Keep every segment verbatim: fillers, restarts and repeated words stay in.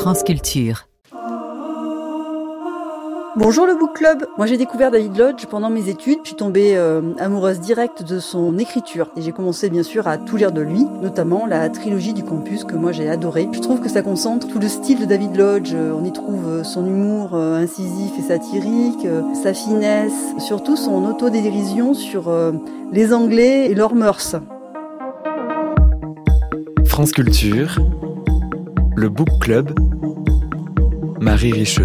France Culture. Bonjour le Book Club. Moi j'ai découvert David Lodge pendant mes études. Je suis tombée euh, amoureuse directe de son écriture. Et j'ai commencé bien sûr à tout lire de lui, notamment la trilogie du campus que moi j'ai adorée. Je trouve que ça concentre tout le style de David Lodge. On y trouve son humour euh, incisif et satirique, euh, sa finesse, surtout son autodérision sur euh, les Anglais et leurs mœurs. France Culture, le Book Club, Marie Richeux.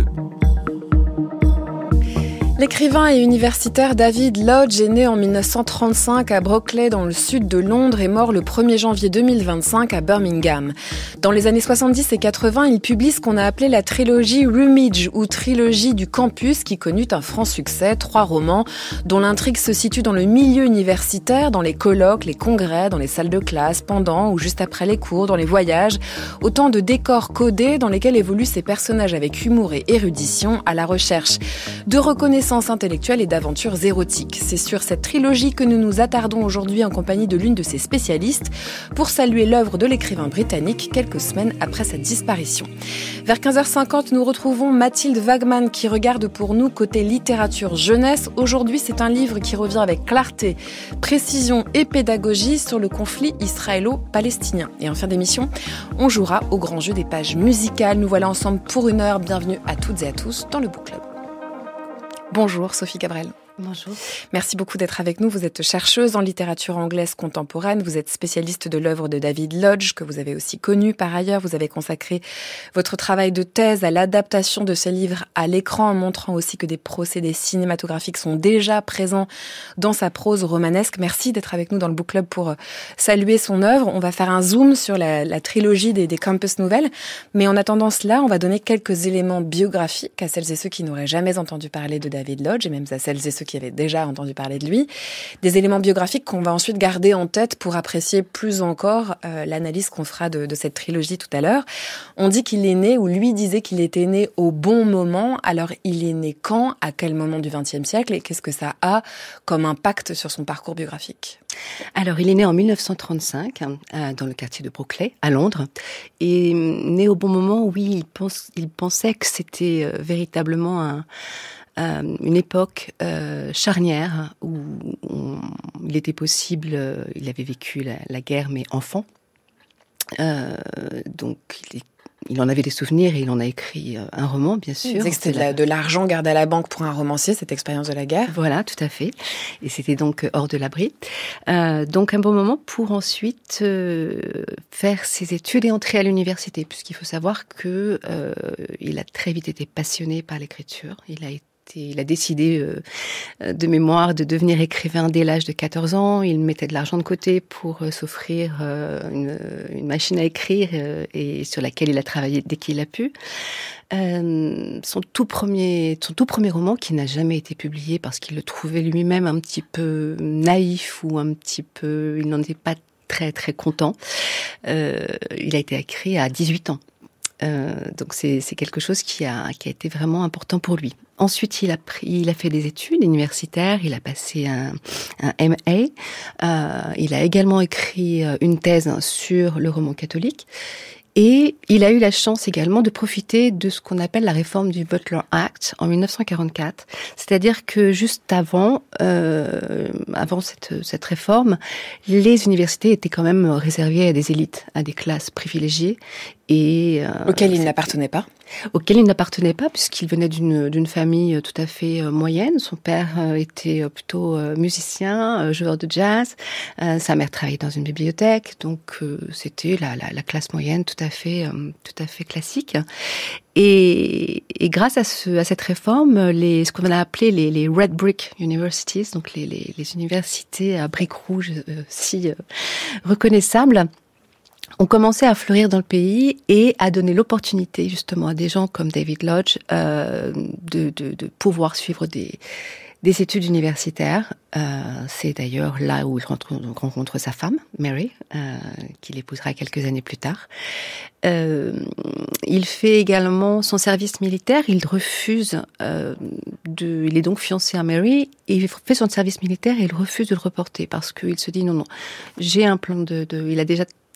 L'écrivain et universitaire David Lodge est né en dix-neuf cent trente-cinq à Brockley dans le sud de Londres et mort le premier janvier deux mille vingt-cinq à Birmingham. Dans les années soixante-dix et quatre-vingts, il publie ce qu'on a appelé la trilogie Rummidge ou trilogie du campus qui connut un franc succès, trois romans dont l'intrigue se situe dans le milieu universitaire, dans les colloques, les congrès, dans les salles de classe, pendant ou juste après les cours, dans les voyages, autant de décors codés dans lesquels évoluent ces personnages avec humour et érudition à la recherche de reconnaissance intellectuelle et d'aventures érotiques. C'est sur cette trilogie que nous nous attardons aujourd'hui en compagnie de l'une de ses spécialistes pour saluer l'œuvre de l'écrivain britannique quelques semaines après sa disparition. Vers quinze heures cinquante, nous retrouvons Mathilde Wagman qui regarde pour nous côté littérature jeunesse. Aujourd'hui, c'est un livre qui revient avec clarté, précision et pédagogie sur le conflit israélo-palestinien. Et en fin d'émission, on jouera au grand jeu des pages musicales. Nous voilà ensemble pour une heure. Bienvenue à toutes et à tous dans le Book Club. Bonjour Sophie Cabrel. Bonjour. Merci beaucoup d'être avec nous. Vous êtes chercheuse en littérature anglaise contemporaine. Vous êtes spécialiste de l'œuvre de David Lodge, que vous avez aussi connu par ailleurs. Vous avez consacré votre travail de thèse à l'adaptation de ce livre à l'écran, en montrant aussi que des procédés cinématographiques sont déjà présents dans sa prose romanesque. Merci d'être avec nous dans le Book Club pour saluer son œuvre. On va faire un zoom sur la, la trilogie des, des Campus Nouvelles. Mais en attendant cela, on va donner quelques éléments biographiques à celles et ceux qui n'auraient jamais entendu parler de David Lodge, et même à celles et ceux qui avaient déjà entendu parler de lui, des éléments biographiques qu'on va ensuite garder en tête pour apprécier plus encore euh, l'analyse qu'on fera de, de cette trilogie tout à l'heure. On dit qu'il est né, ou lui disait qu'il était né au bon moment. Alors, il est né quand, à quel moment du vingtième siècle, et qu'est-ce que ça a comme impact sur son parcours biographique ? Alors, il est né en dix-neuf cent trente-cinq, euh, dans le quartier de Brockley, à Londres. Et né au bon moment, oui, il, pense, il pensait que c'était euh, véritablement un... Euh, une époque euh, charnière où on, il était possible, euh, il avait vécu la, la guerre mais enfant, euh, donc il, est, il en avait des souvenirs et il en a écrit euh, un roman bien sûr. C'est que c'était de, la, de l'argent gardé à la banque pour un romancier, cette expérience de la guerre. Voilà, tout à fait, et c'était donc hors de l'abri. Euh, donc un bon moment pour ensuite euh, faire ses études et entrer à l'université, puisqu'il faut savoir que euh, il a très vite été passionné par l'écriture. Il a été Il a décidé euh, de mémoire de devenir écrivain dès l'âge de quatorze ans. Il mettait de l'argent de côté pour euh, s'offrir euh, une, une machine à écrire euh, et sur laquelle il a travaillé dès qu'il a pu. Euh, son tout premier, son tout premier roman, qui n'a jamais été publié parce qu'il le trouvait lui-même un petit peu naïf ou un petit peu, il n'en était pas très très content. Euh, il a été écrit à dix-huit ans. Euh, donc c'est, c'est quelque chose qui a, qui a été vraiment important pour lui. Ensuite, il a pris, il a fait des études universitaires, il a passé un, un M A. Euh, il a également écrit une thèse sur le roman catholique. Et il a eu la chance également de profiter de ce qu'on appelle la réforme du Butler Act en dix-neuf cent quarante-quatre. C'est-à-dire que juste avant, euh, avant cette, cette réforme, les universités étaient quand même réservées à des élites, à des classes privilégiées. Et euh, auquel il n'appartenait pas. Auquel il n'appartenait pas, puisqu'il venait d'une, d'une famille tout à fait moyenne. Son père était plutôt musicien, joueur de jazz. Euh, sa mère travaillait dans une bibliothèque, donc euh, c'était la, la, la classe moyenne tout à fait, euh, tout à fait classique. Et, et grâce à, ce, à cette réforme, les, ce qu'on a appelé les, les Red Brick Universities, donc les, les, les universités à briques rouges euh, si euh, reconnaissables, ont commencé à fleurir dans le pays et à donner l'opportunité justement à des gens comme David Lodge euh, de, de, de pouvoir suivre des, des études universitaires. Euh, c'est d'ailleurs là où il rencontre, rencontre sa femme, Mary, euh, qu'il épousera quelques années plus tard. Euh, il fait également son service militaire. Il refuse euh, de... Il est donc fiancé à Mary et il fait son service militaire et il refuse de le reporter parce qu'il se dit non, non, j'ai un plan de... de il a déjà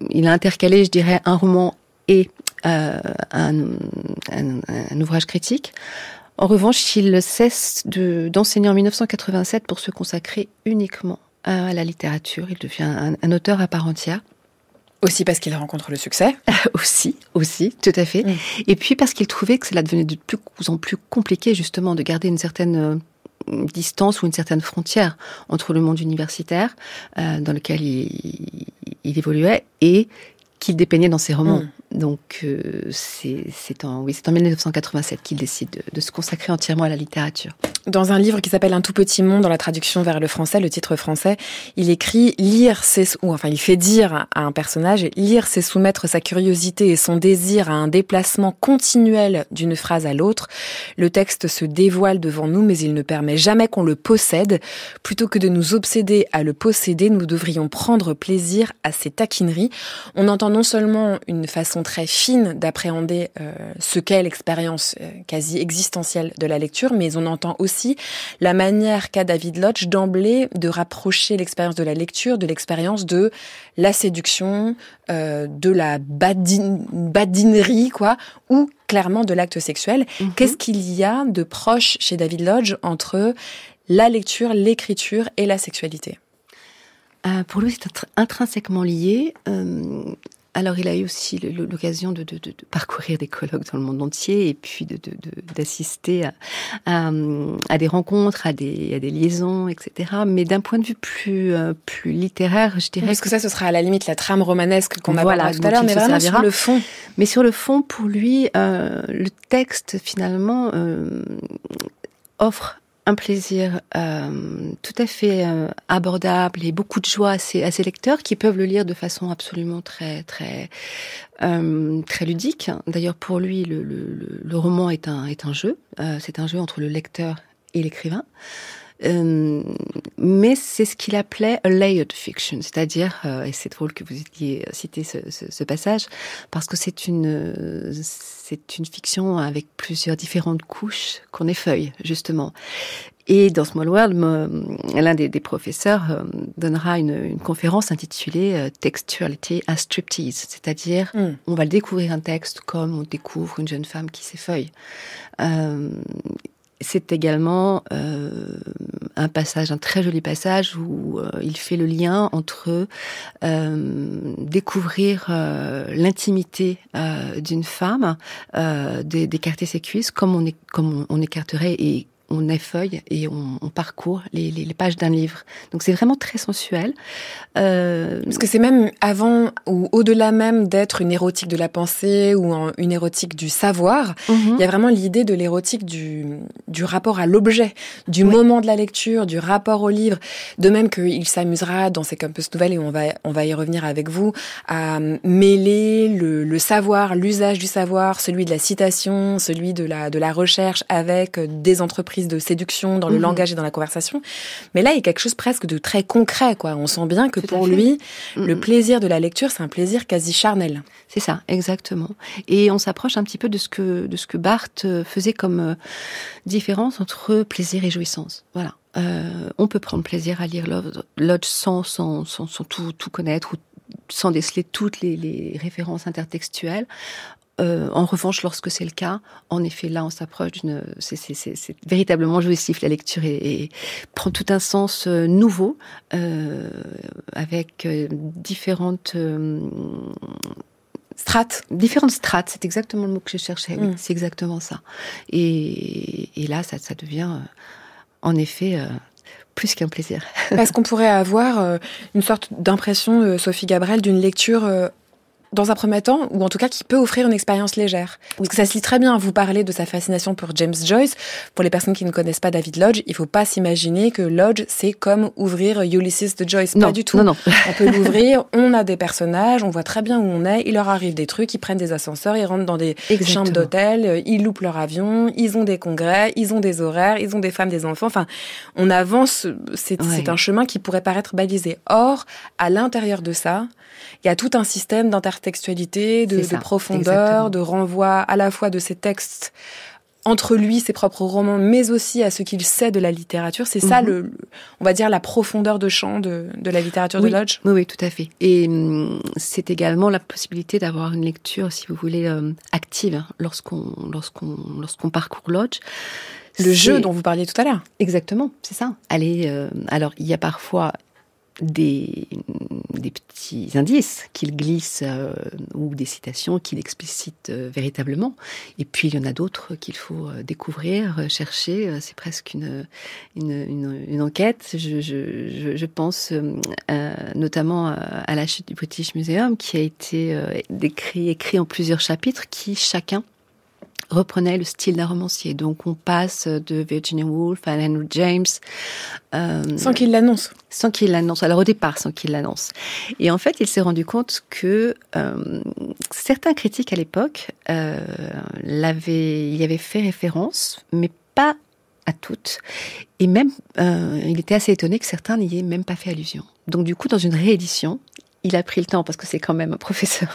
il a intercalé, je dirais, un roman et euh, un, un, un ouvrage critique. En revanche, il cesse de, d'enseigner en dix-neuf cent quatre-vingt-sept pour se consacrer uniquement à la littérature. Il devient un, un auteur à part entière. Aussi parce qu'il rencontre le succès. aussi, aussi, tout à fait. Mmh. Et puis parce qu'il trouvait que cela devenait de plus en plus compliqué, justement, de garder une certaine distance ou une certaine frontière entre le monde universitaire, euh, dans lequel il, il évoluait, et qu'il dépeignait dans ses romans. Mmh. Donc, euh, c'est, c'est, en, oui, c'est en dix-neuf cent quatre-vingt-sept qu'il décide de, de se consacrer entièrement à la littérature. Dans un livre qui s'appelle Un tout petit monde, dans la traduction vers le français, le titre français, il écrit « Lire, c'est... » ou enfin, il fait dire à un personnage « Lire, c'est soumettre sa curiosité et son désir à un déplacement continuel d'une phrase à l'autre. Le texte se dévoile devant nous, mais il ne permet jamais qu'on le possède. Plutôt que de nous obséder à le posséder, nous devrions prendre plaisir à ses taquineries. » On entend non seulement une façon très fine d'appréhender euh, ce qu'est l'expérience euh, quasi existentielle de la lecture, mais on entend aussi la manière qu'a David Lodge d'emblée de rapprocher l'expérience de la lecture de l'expérience de la séduction, euh, de la badine, badinerie, quoi, ou clairement de l'acte sexuel. Mm-hmm. Qu'est-ce qu'il y a de proche chez David Lodge entre la lecture, l'écriture et la sexualité ? Euh, pour lui, c'est int- intrinsèquement lié. Euh, alors, il a eu aussi l'occasion de, de, de, de parcourir des colloques dans le monde entier et puis de, de, de, d'assister à, à, à des rencontres, à des, à des liaisons, et cetera. Mais d'un point de vue plus, euh, plus littéraire, je dirais... Parce que, que ça, ce sera à la limite la trame romanesque qu'on voilà, abordera tout à l'heure, mais vraiment sur le fond. Mais sur le fond, pour lui, euh, le texte, finalement, euh, offre un plaisir euh, tout à fait euh, abordable et beaucoup de joie à ses, à ses lecteurs qui peuvent le lire de façon absolument très très euh, très ludique. D'ailleurs, pour lui, le, le, le roman est un est un jeu. Euh, c'est un jeu entre le lecteur et l'écrivain. Euh, mais c'est ce qu'il appelait a layered fiction, c'est-à-dire, euh, et c'est drôle que vous ayez cité ce, ce, ce passage, parce que c'est une c'est une fiction avec plusieurs différentes couches qu'on effeuille, justement. Et dans Small World, l'un des, des professeurs euh, donnera une, une conférence intitulée euh, Textuality as Striptease, c'est-à-dire mm. on va le découvrir un texte comme on découvre une jeune femme qui s'effeuille. Euh, C'est également euh, un passage, un très joli passage où euh, il fait le lien entre euh, découvrir euh, l'intimité euh, d'une femme, euh, d'écarter ses cuisses comme on, est, comme on, on écarterait et on effeuille et on, on parcourt les, les, les pages d'un livre. Donc c'est vraiment très sensuel. Euh... Parce que c'est même avant ou au-delà même d'être une érotique de la pensée ou en, une érotique du savoir, mm-hmm. il y a vraiment l'idée de l'érotique du, du rapport à l'objet, du oui. moment de la lecture, du rapport au livre. De même qu'il s'amusera dans ses campus nouvelles, et on va, on va y revenir avec vous, à mêler le, le savoir, l'usage du savoir, celui de la citation, celui de la, de la recherche avec des entreprises de séduction dans le mmh. langage et dans la conversation. Mais là, il y a quelque chose presque de très concret, quoi. On sent bien que Tout pour lui, mmh. le plaisir de la lecture, c'est un plaisir quasi charnel. C'est ça, exactement. Et on s'approche un petit peu de ce que, de ce que Barthes faisait comme euh, différence entre plaisir et jouissance. Voilà. Euh, on peut prendre plaisir à lire Lodge sans, sans, sans, sans tout, tout connaître ou sans déceler toutes les, les références intertextuelles. Euh, en revanche, lorsque c'est le cas, en effet, là, on s'approche d'une... C'est, c'est, c'est, c'est véritablement jouissif, la lecture, et, et prend tout un sens euh, nouveau, euh, avec euh, différentes... Euh, strates. Différentes strates, c'est exactement le mot que je cherchais, oui, mm. c'est exactement ça. Et, et là, ça, ça devient, euh, en effet... Euh, plus qu'un plaisir. Est-ce qu'on pourrait avoir euh, une sorte d'impression, euh, Sophie Gabrel, d'une lecture... Euh dans un premier temps, ou en tout cas qui peut offrir une expérience légère. Parce que ça se lit très bien. Vous parlez de sa fascination pour James Joyce. Pour les personnes qui ne connaissent pas David Lodge, il faut pas s'imaginer que Lodge, c'est comme ouvrir Ulysses de Joyce. Non, pas du tout. Non, non. On peut l'ouvrir, on a des personnages, on voit très bien où on est, il leur arrive des trucs, ils prennent des ascenseurs, ils rentrent dans des Exactement. chambres d'hôtel, ils loupent leur avion, ils ont des congrès, ils ont des horaires, ils ont des femmes, des enfants. Enfin, on avance, c'est, ouais. c'est un chemin qui pourrait paraître balisé. Or, à l'intérieur de ça, il y a tout un système d'intertextualité, de, de profondeur, Exactement. de renvoi à la fois de ces textes entre lui, ses propres romans, mais aussi à ce qu'il sait de la littérature. C'est mm-hmm. ça, le, le, on va dire, la profondeur de champ de, de la littérature oui, de Lodge. Oui, oui, tout à fait. Et hum, c'est également la possibilité d'avoir une lecture, si vous voulez, euh, active hein, lorsqu'on, lorsqu'on, lorsqu'on parcourt Lodge. Le c'est... jeu dont vous parliez tout à l'heure. Exactement, c'est ça. Allez, euh, alors, il y a parfois des, des petits indices qu'il glisse euh, ou des citations qu'il explicite euh, véritablement. Et puis, il y en a d'autres qu'il faut euh, découvrir, chercher. Euh, c'est presque une, une, une, une enquête. Je, je, je, je pense euh, notamment à la chute du British Museum, qui a été euh, décrit, écrit en plusieurs chapitres, qui chacun reprenait le style d'un romancier. Donc, on passe de Virginia Woolf à Henry James. Euh, sans qu'il l'annonce. Sans qu'il l'annonce. Alors, au départ, sans qu'il l'annonce. Et en fait, il s'est rendu compte que euh, certains critiques à l'époque euh, l'avaient, y avaient fait référence, mais pas à toutes. Et même, euh, il était assez étonné que certains n'y aient même pas fait allusion. Donc, du coup, dans une réédition, il a pris le temps, parce que c'est quand même un professeur,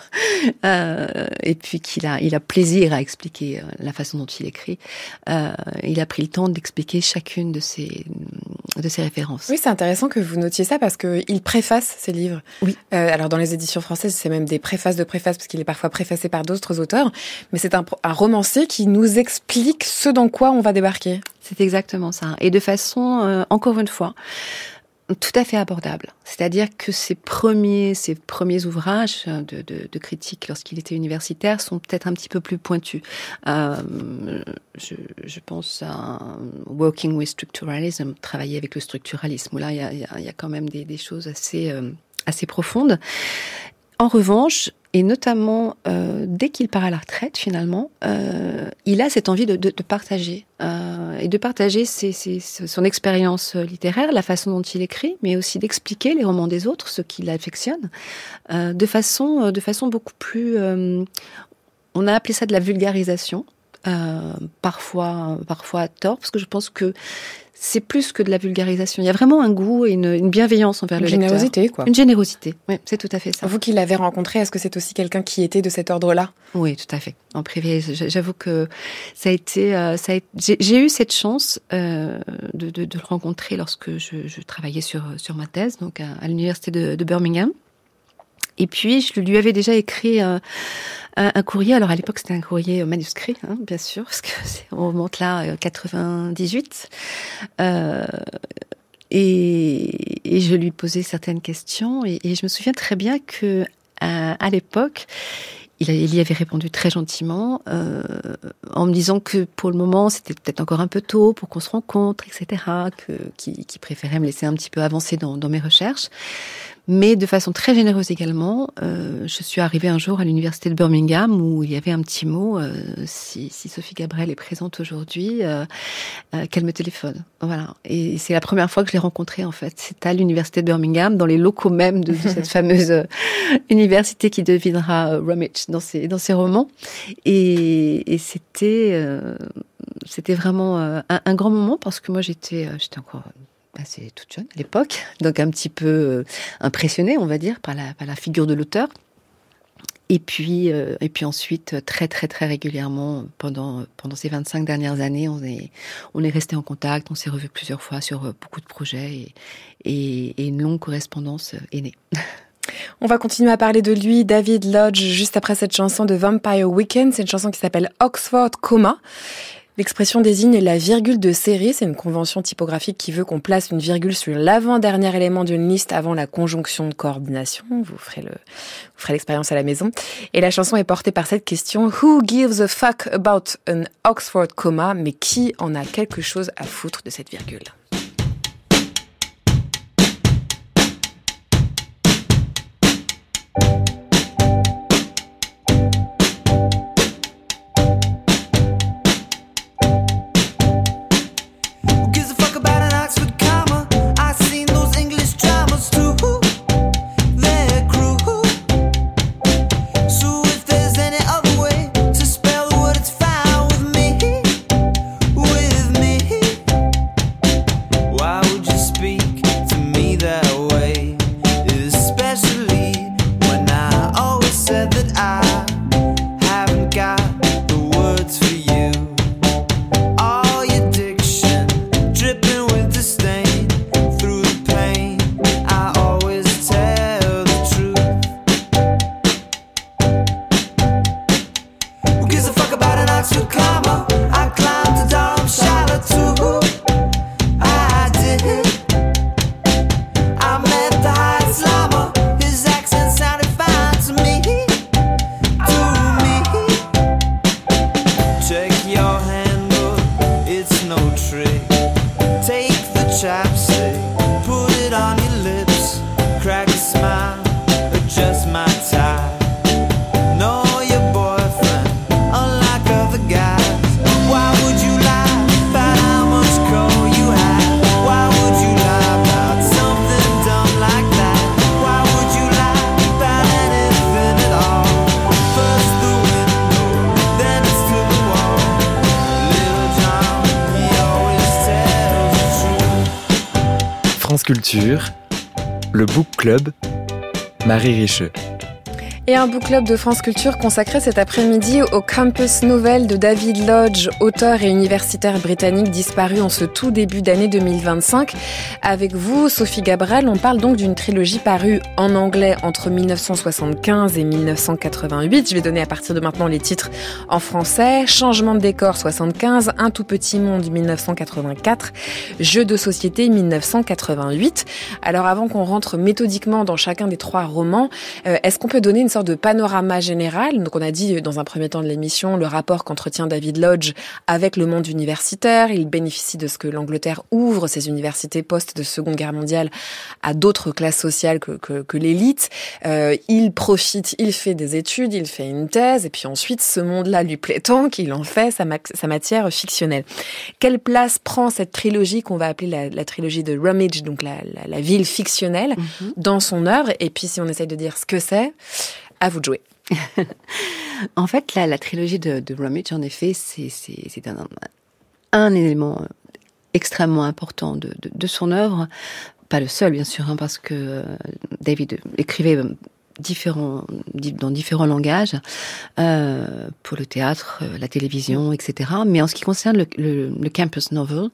euh, et puis qu'il a, il a plaisir à expliquer la façon dont il écrit. Euh, il a pris le temps d'expliquer chacune de ses, de ses références. Oui, c'est intéressant que vous notiez ça, parce qu'il préface ses livres. Oui. Euh, alors, dans les éditions françaises, c'est même des préfaces de préfaces, parce qu'il est parfois préfacé par d'autres auteurs. Mais c'est un, un romancier qui nous explique ce dans quoi on va débarquer. C'est exactement ça. Et de façon, euh, encore une fois, tout à fait abordable. C'est-à-dire que ses premiers, ses premiers ouvrages de, de, de critique lorsqu'il était universitaire sont peut-être un petit peu plus pointus. Euh, je, je pense à Working with Structuralism, travailler avec le structuralisme, où là, il y a, il y a, il y a quand même des, des choses assez, euh, assez profondes. En revanche, et notamment euh, dès qu'il part à la retraite, finalement, euh, il a cette envie de, de, de partager euh, et de partager ses, ses, son expérience littéraire, la façon dont il écrit, mais aussi d'expliquer les romans des autres, ce qu'il affectionne, euh, de façon, de façon beaucoup plus. Euh, on a appelé ça de la vulgarisation, euh, parfois, parfois à tort, parce que je pense que c'est plus que de la vulgarisation. Il y a vraiment un goût et une, une bienveillance envers le lecteur. Une générosité, quoi. Une générosité, oui, c'est tout à fait ça. Vous qui l'avez rencontré, est-ce que c'est aussi quelqu'un qui était de cet ordre-là ? Oui, tout à fait. En privé, j'avoue que ça a été... Euh, ça a été j'ai, j'ai eu cette chance euh, de, de, de le rencontrer lorsque je, je travaillais sur, sur ma thèse, donc à, à l'université de, de Birmingham. Et puis, je lui avais déjà écrit euh, un, un courrier. Alors, à l'époque, c'était un courrier manuscrit, hein, bien sûr, parce que c'est, on remonte là, euh, quatre-vingt-dix-huit. Euh, et, et je lui posais certaines questions. Et, et je me souviens très bien que à, à l'époque, il, a, il y avait répondu très gentiment, euh, en me disant que pour le moment, c'était peut-être encore un peu tôt pour qu'on se rencontre, et cetera, que, qu'il, qu'il préférait me laisser un petit peu avancer dans, dans mes recherches. Mais de façon très généreuse également, euh, je suis arrivée un jour à l'université de Birmingham où il y avait un petit mot, euh, si, si Sophie Gabrel est présente aujourd'hui, euh, euh, qu'elle me téléphone. Voilà. Et c'est la première fois que je l'ai rencontrée, en fait. C'est à l'université de Birmingham, dans les locaux même de, de cette fameuse euh, université qui deviendra euh, Rummidge dans ses, dans ses romans. Et, et c'était, euh, c'était vraiment euh, un, un grand moment parce que moi, j'étais, euh, j'étais encore... assez toute jeune à l'époque, donc un petit peu euh, impressionnée, on va dire, par la, par la figure de l'auteur. Et puis, euh, et puis ensuite, très, très, très régulièrement, pendant, pendant ces vingt-cinq dernières années, on est, on est resté en contact, on s'est revus plusieurs fois sur beaucoup de projets et, et, et une longue correspondance est née. On va continuer à parler de lui, David Lodge, juste après cette chanson de Vampire Weekend. C'est une chanson qui s'appelle Oxford Comma. L'expression désigne la virgule de série, c'est une convention typographique qui veut qu'on place une virgule sur l'avant-dernier élément d'une liste avant la conjonction de coordination. Vous ferez le, vous ferez l'expérience à la maison. Et la chanson est portée par cette question: Who gives a fuck about an Oxford comma? Mais qui en a quelque chose à foutre de cette virgule? Culture, le Book Club, Marie Richeux. Et un book club de France Culture consacré cet après-midi au Campus Novel de David Lodge, auteur et universitaire britannique disparu en ce tout début d'année deux mille vingt-cinq. Avec vous, Sophie Gabrel, on parle donc d'une trilogie parue en anglais entre dix-neuf cent soixante-quinze et dix-neuf cent quatre-vingt-huit. Je vais donner à partir de maintenant les titres en français. Changement de décor soixante-quinze, Un tout petit monde dix-neuf cent quatre-vingt-quatre, Jeux de société dix-neuf cent quatre-vingt-huit. Alors avant qu'on rentre méthodiquement dans chacun des trois romans, euh, est-ce qu'on peut donner une sorte de panorama général? Donc on a dit dans un premier temps de l'émission le rapport qu'entretient David Lodge avec le monde universitaire. Il bénéficie de ce que l'Angleterre ouvre ses universités post de Seconde Guerre mondiale à d'autres classes sociales que, que, que l'élite. Euh, il profite, il fait des études, il fait une thèse et puis ensuite ce monde-là lui plaît tant qu'il en fait sa, ma- sa matière fictionnelle. Quelle place prend cette trilogie qu'on va appeler la, la trilogie de Rummidge, donc la, la, la ville fictionnelle, mm-hmm. dans son œuvre? Et puis si on essaye de dire ce que c'est, à vous de jouer. En fait, la, la trilogie de, de Rummidge, en effet, c'est, c'est, c'est un, un élément extrêmement important de, de, de son œuvre. Pas le seul, bien sûr, hein, parce que David écrivait différents, dans différents langages, euh, pour le théâtre, la télévision, et cetera. Mais en ce qui concerne le, le, le campus novel,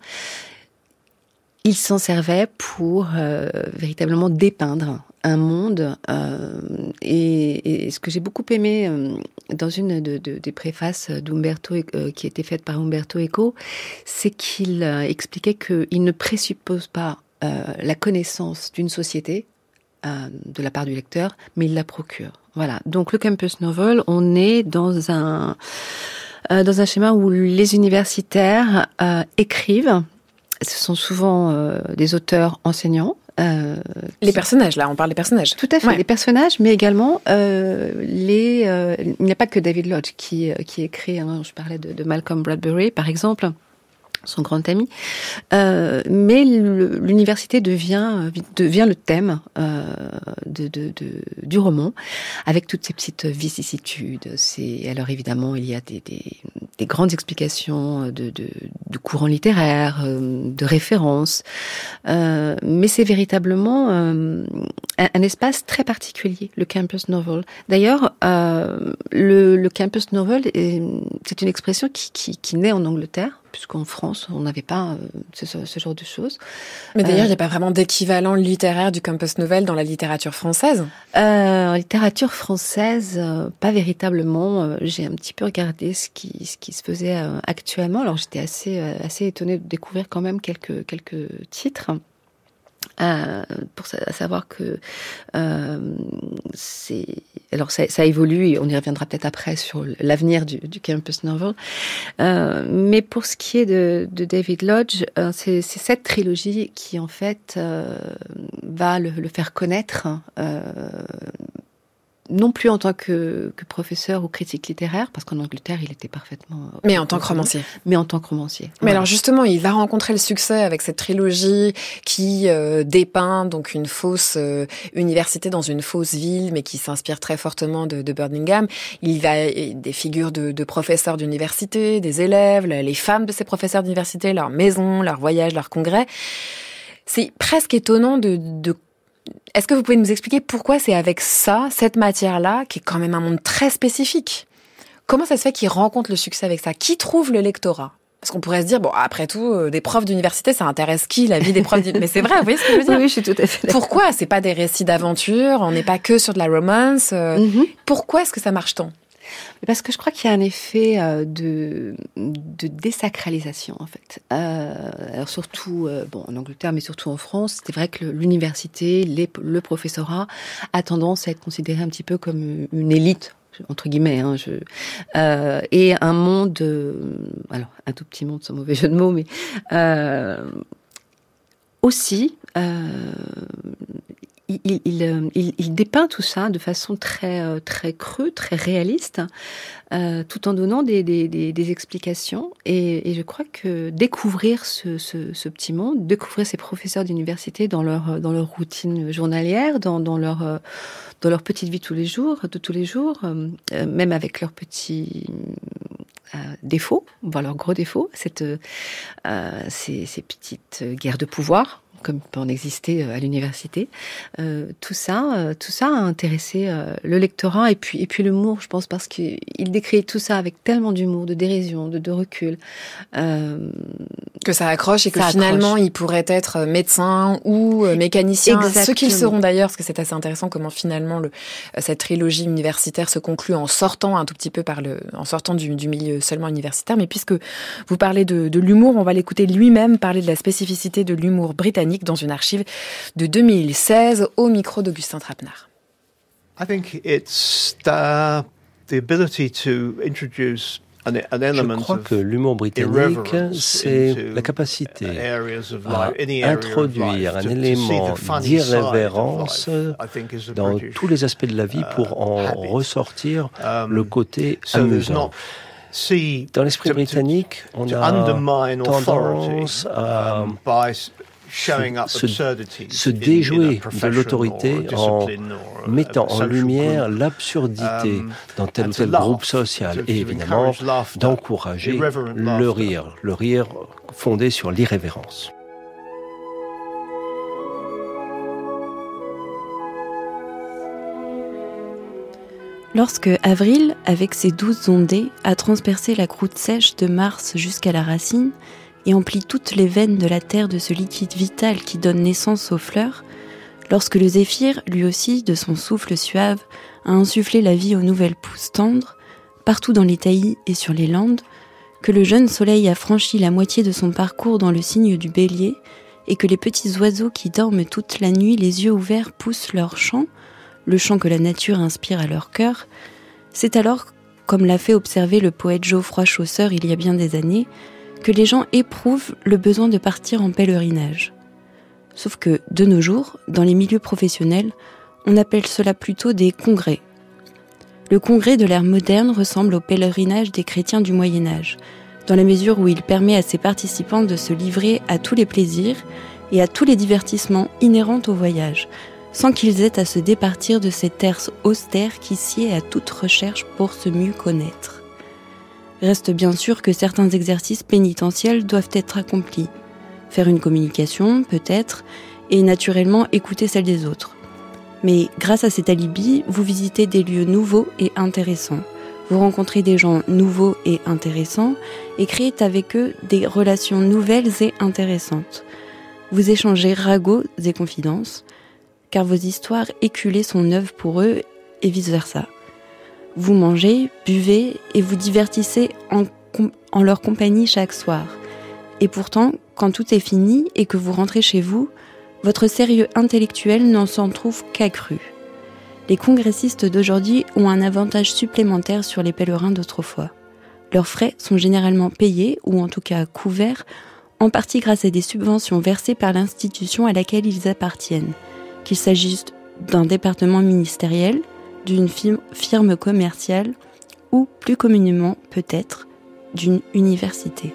il s'en servait pour euh, véritablement dépeindre un monde, euh, et, et ce que j'ai beaucoup aimé euh, dans une de, de, des préfaces d'Umberto euh, qui était faite par Umberto Eco, c'est qu'il euh, expliquait qu'il ne présuppose pas euh, la connaissance d'une société euh, de la part du lecteur, mais il la procure. Voilà. Donc le campus novel, on est dans un euh, dans un schéma où les universitaires euh, écrivent. Ce sont souvent euh, des auteurs enseignants. Euh, les qui... personnages, là, on parle des personnages. Tout à fait, ouais. Les personnages, mais également euh, les. Euh, il n'y a pas que David Lodge qui qui écrit. Hein, je parlais de, de Malcolm Bradbury, par exemple, son grand ami. Euh, mais le, l'université devient devient le thème euh, de, de, de du roman, avec toutes ces petites vicissitudes. C'est alors évidemment il y a des des, des grandes explications de, de de courants littéraires, de références, euh, mais c'est véritablement euh, un, un espace très particulier, le campus novel. D'ailleurs, euh, le, le campus novel, est, c'est une expression qui, qui, qui naît en Angleterre, puisqu'en France, on n'avait pas euh, ce, ce genre de choses. Mais d'ailleurs, il euh, n'y a pas vraiment d'équivalent littéraire du campus novel dans la littérature française? euh, En littérature française, euh, pas véritablement. Euh, j'ai un petit peu regardé ce qui, ce qui se faisait euh, actuellement. Alors, j'étais assez, euh, assez étonnée de découvrir quand même quelques, quelques titres. Euh, pour savoir que euh, c'est alors ça, ça évolue et on y reviendra peut-être après sur l'avenir du, du campus novel. Euh, mais pour ce qui est de, de David Lodge, euh, c'est, c'est cette trilogie qui en fait euh, va le, le faire connaître. Euh, non plus en tant que, que professeur ou critique littéraire, parce qu'en Angleterre, il était parfaitement... Mais en tant que romancier. Mais en tant que romancier. Mais voilà. Alors justement, il va rencontrer le succès avec cette trilogie qui euh, dépeint donc une fausse euh, université dans une fausse ville, mais qui s'inspire très fortement de, de Birmingham. Il va des figures de, de professeurs d'université, des élèves, les femmes de ces professeurs d'université, leurs maisons, leurs voyages, leurs congrès. C'est presque étonnant de... de Est-ce que vous pouvez nous expliquer pourquoi c'est avec ça, cette matière-là, qui est quand même un monde très spécifique? Comment ça se fait qu'il rencontre le succès avec ça? Qui trouve le lectorat? Parce qu'on pourrait se dire, bon, après tout, des profs d'université, ça intéresse qui, la vie des profs d'université? Mais c'est vrai, vous voyez ce que je veux dire? Oui, je suis tout à fait d'accord. Pourquoi? C'est pas des récits d'aventure, on n'est pas que sur de la romance. Mm-hmm. Pourquoi est-ce que ça marche tant? Parce que je crois qu'il y a un effet euh, de, de désacralisation, en fait. Euh, alors surtout, euh, bon, en Angleterre, mais surtout en France, c'est vrai que l'université, les, le professorat a tendance à être considéré un petit peu comme une élite, entre guillemets, hein, je, euh, et un monde, euh, alors un tout petit monde sans mauvais jeu de mots, mais euh, aussi... Euh, Il, il, il, il dépeint tout ça de façon très, très crue, très réaliste, euh, tout en donnant des, des, des, des explications. Et, et je crois que découvrir ce, ce, ce petit monde, découvrir ces professeurs d'université dans leur, dans leur routine journalière, dans, dans, leur, dans leur petite vie tous les jours, de tous les jours, euh, même avec leurs petits euh, défauts, voire leurs gros défauts, cette, euh, ces, ces petites guerres de pouvoir comme il peut en exister à l'université. Euh, tout ça, euh, tout ça a intéressé euh, le lectorat et puis et puis l'humour, je pense, parce qu'il décrit tout ça avec tellement d'humour, de dérision, de, de recul. Euh, que ça accroche et que ça finalement accroche. il pourrait être médecin ou mécanicien, Exactement. ce qu'ils seront d'ailleurs, parce que c'est assez intéressant comment finalement le, cette trilogie universitaire se conclut en sortant un tout petit peu par le, en sortant du, du milieu seulement universitaire. Mais puisque vous parlez de, de l'humour, on va l'écouter lui-même parler de la spécificité de l'humour britannique dans une archive de deux mille seize au micro d'Augustin Trapenard. I think it's the, the ability to introduce an, an element Je crois of que l'humour britannique, c'est la capacité à introduire un élément d'irrévérence dans tous les aspects de la vie pour en ressortir le côté amusant. Dans l'esprit britannique, on a tendance à se, se déjouer de l'autorité en mettant en lumière l'absurdité dans tel ou tel groupe social et évidemment d'encourager le rire, le rire fondé sur l'irrévérence. Lorsque Avril, avec ses douze ondées, a transpercé la croûte sèche de Mars jusqu'à la racine, et emplit toutes les veines de la terre de ce liquide vital qui donne naissance aux fleurs, lorsque le zéphyr, lui aussi, de son souffle suave, a insufflé la vie aux nouvelles pousses tendres, partout dans les taillis et sur les landes, que le jeune soleil a franchi la moitié de son parcours dans le signe du bélier, et que les petits oiseaux qui dorment toute la nuit les yeux ouverts poussent leur chant, le chant que la nature inspire à leur cœur, c'est alors, comme l'a fait observer le poète Geoffroy Chaucer il y a bien des années, que les gens éprouvent le besoin de partir en pèlerinage. Sauf que, de nos jours, dans les milieux professionnels, on appelle cela plutôt des congrès. Le congrès de l'ère moderne ressemble au pèlerinage des chrétiens du Moyen-Âge, dans la mesure où il permet à ses participants de se livrer à tous les plaisirs et à tous les divertissements inhérents au voyage, sans qu'ils aient à se départir de ces terres austères qui sied à toute recherche pour se mieux connaître. Reste bien sûr que certains exercices pénitentiels doivent être accomplis. Faire une communication, peut-être, et naturellement écouter celle des autres. Mais grâce à cet alibi, vous visitez des lieux nouveaux et intéressants. Vous rencontrez des gens nouveaux et intéressants et créez avec eux des relations nouvelles et intéressantes. Vous échangez ragots et confidences, car vos histoires éculées sont neuves pour eux et vice-versa. Vous mangez, buvez et vous divertissez en, com- en leur compagnie chaque soir. Et pourtant, quand tout est fini et que vous rentrez chez vous, votre sérieux intellectuel n'en s'en trouve qu'accru. Les congressistes d'aujourd'hui ont un avantage supplémentaire sur les pèlerins d'autrefois. Leurs frais sont généralement payés, ou en tout cas couverts, en partie grâce à des subventions versées par l'institution à laquelle ils appartiennent, qu'il s'agisse d'un département ministériel, d'une firme commerciale ou, plus communément peut-être, d'une université.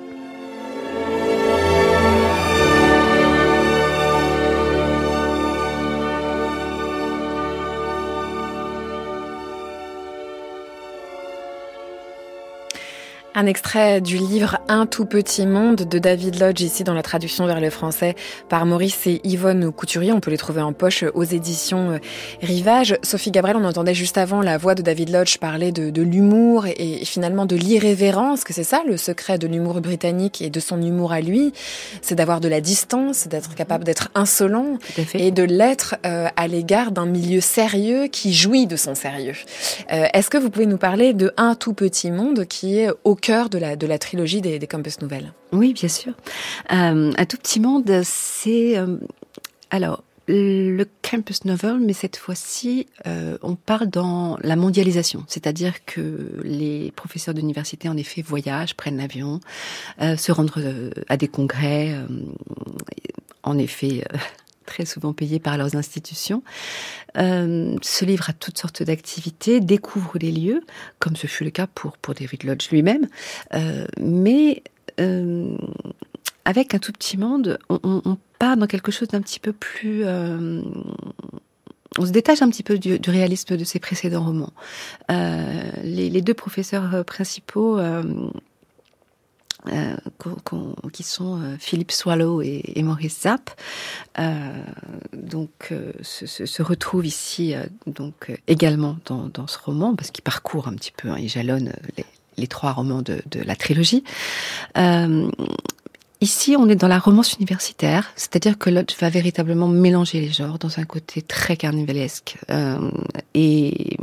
Un extrait du livre Un tout petit monde de David Lodge, ici dans la traduction vers le français par Maurice et Yvonne Couturier. On peut les trouver en poche aux éditions Rivage. Sophie Gabriel, on entendait juste avant la voix de David Lodge parler de, de l'humour et, et finalement de l'irrévérence, que c'est ça le secret de l'humour britannique et de son humour à lui. C'est d'avoir de la distance, d'être capable d'être insolent et de l'être euh, à l'égard d'un milieu sérieux qui jouit de son sérieux. Euh, est-ce que vous pouvez nous parler de Un tout petit monde qui est au cœur de la, de la trilogie des, des Campus Nouvelles? Oui, bien sûr. Euh, un tout petit monde, c'est... Euh, alors, le Campus Novel, mais cette fois-ci, euh, on parle dans la mondialisation. C'est-à-dire que les professeurs d'université, en effet, voyagent, prennent l'avion, euh, se rendent euh, à des congrès, euh, en effet... Euh, très souvent payés par leurs institutions, euh, se livrent à toutes sortes d'activités, découvrent les lieux, comme ce fut le cas pour, pour David Lodge lui-même, euh, mais euh, avec Un tout petit monde, on, on, on part dans quelque chose d'un petit peu plus... Euh, on se détache un petit peu du, du réalisme de ses précédents romans. Euh, les, les deux professeurs principaux... Euh, euh, qui sont euh, Philip Swallow et, et Maurice Zapp, euh, donc euh, se, se, se retrouvent ici euh, donc euh, également dans, dans ce roman, parce qu'il parcourt un petit peu, hein, il jalonne les, les trois romans de, de la trilogie. Euh, Ici, on est dans la romance universitaire, c'est-à-dire que Lodge va véritablement mélanger les genres dans un côté très carnivalesque euh, et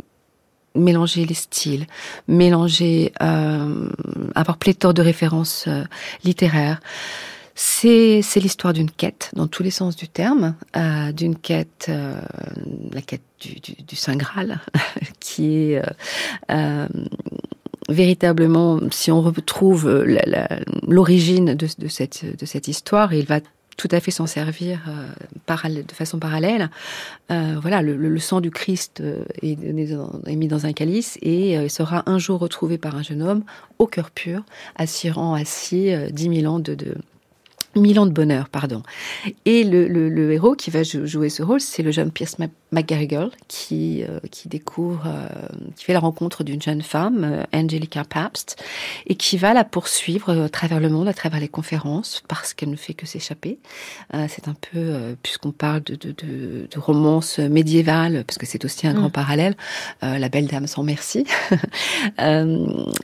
mélanger les styles, mélanger, euh, avoir pléthore de références euh, littéraires. C'est, c'est l'histoire d'une quête, dans tous les sens du terme, euh, d'une quête, euh, la quête du, du, du Saint Graal, qui est... Euh, euh, véritablement, si on retrouve la, la, l'origine de, de, cette, de cette histoire, il va tout à fait s'en servir euh, parallèle, de façon parallèle. Euh, voilà, le, le sang du Christ est, est mis dans un calice et euh, sera un jour retrouvé par un jeune homme au cœur pur, assirant assis euh, dix mille ans de... de Mille ans de bonheur, pardon. Et le, le, le héros qui va jouer ce rôle, c'est le jeune Pierce McGarrigle, qui, euh, qui découvre, euh, qui fait la rencontre d'une jeune femme, euh, Angelica Pabst, et qui va la poursuivre euh, à travers le monde, à travers les conférences, parce qu'elle ne fait que s'échapper. Euh, c'est un peu, euh, puisqu'on parle de, de, de, de romance médiévale, parce que c'est aussi un mmh. grand parallèle, euh, La Belle Dame sans merci. euh,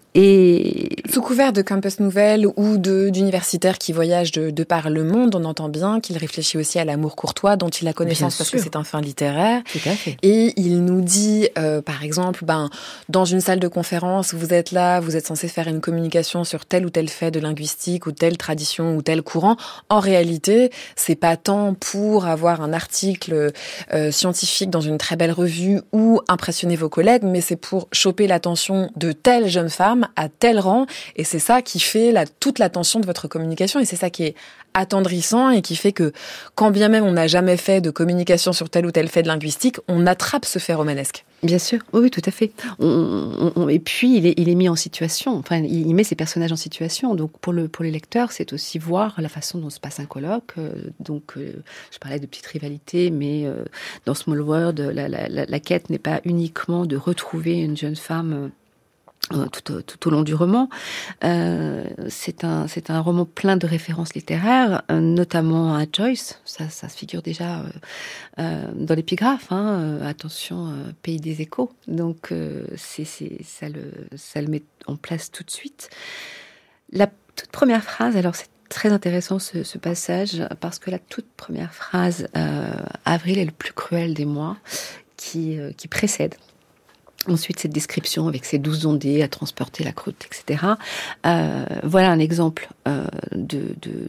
et sous couvert de campus nouvelle ou de d'universitaires qui voyagent de, de par le monde, on entend bien qu'il réfléchit aussi à l'amour courtois dont il a connaissance parce que c'est un fin littéraire. Tout à fait. Et il nous dit, euh, par exemple, ben, dans une salle de conférence, vous êtes là, vous êtes censé faire une communication sur tel ou tel fait de linguistique ou telle tradition ou tel courant. En réalité, c'est pas tant pour avoir un article euh, scientifique dans une très belle revue ou impressionner vos collègues, mais c'est pour choper l'attention de telle jeune femme à tel rang. Et c'est ça qui fait la, toute l'attention de votre communication. Et c'est ça qui est attendrissant et qui fait que, quand bien même on n'a jamais fait de communication sur tel ou tel fait de linguistique, on attrape ce fait romanesque. Bien sûr, oui, oui, tout à fait. On, on, et puis, il est, il est mis en situation. Enfin, il met ses personnages en situation. Donc, pour le pour les lecteurs, c'est aussi voir la façon dont se passe un colloque. Euh, donc, euh, je parlais de petites rivalités, mais euh, dans Small World, la, la, la, la quête n'est pas uniquement de retrouver une jeune femme. Euh, Tout, tout au long du roman. Euh, c'est un, c'est un roman plein de références littéraires, euh, notamment à Joyce. Ça, ça se figure déjà euh, euh, dans l'épigraphe. Hein, euh, attention, euh, pays des échos. Donc, euh, c'est, c'est, ça, le, ça le met en place tout de suite. La toute première phrase, alors c'est très intéressant ce, ce passage, parce que la toute première phrase, euh, Avril est le plus cruel des mois, qui, euh, qui précède. Ensuite, cette description avec ses douze ondées à transporter la croûte, et cetera. Euh, voilà un exemple euh, de, de,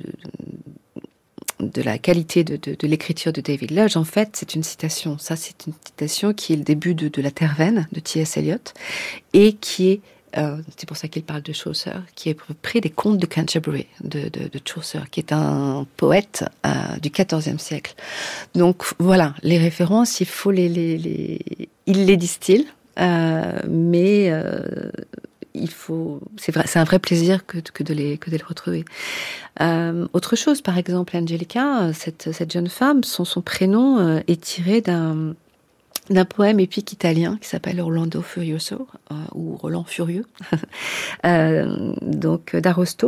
de la qualité de, de, de l'écriture de David Lodge. En fait, c'est une citation. Ça, c'est une citation qui est le début de, de La Terre vaine de T S Eliot et qui est, euh, c'est pour ça qu'il parle de Chaucer, qui est pris des Contes de Canterbury de, de, de Chaucer, qui est un poète euh, du quatorzième siècle. Donc voilà, les références, il faut les, les, les... il les distille. Euh, mais euh, il faut, c'est vrai, c'est un vrai plaisir que, que de les que de les retrouver. Euh, autre chose, par exemple, Angelica, cette cette jeune femme, son son prénom euh, est tiré d'un d'un poème épique italien qui s'appelle Orlando Furioso euh, ou Roland Furieux, euh, donc d'Ariosto.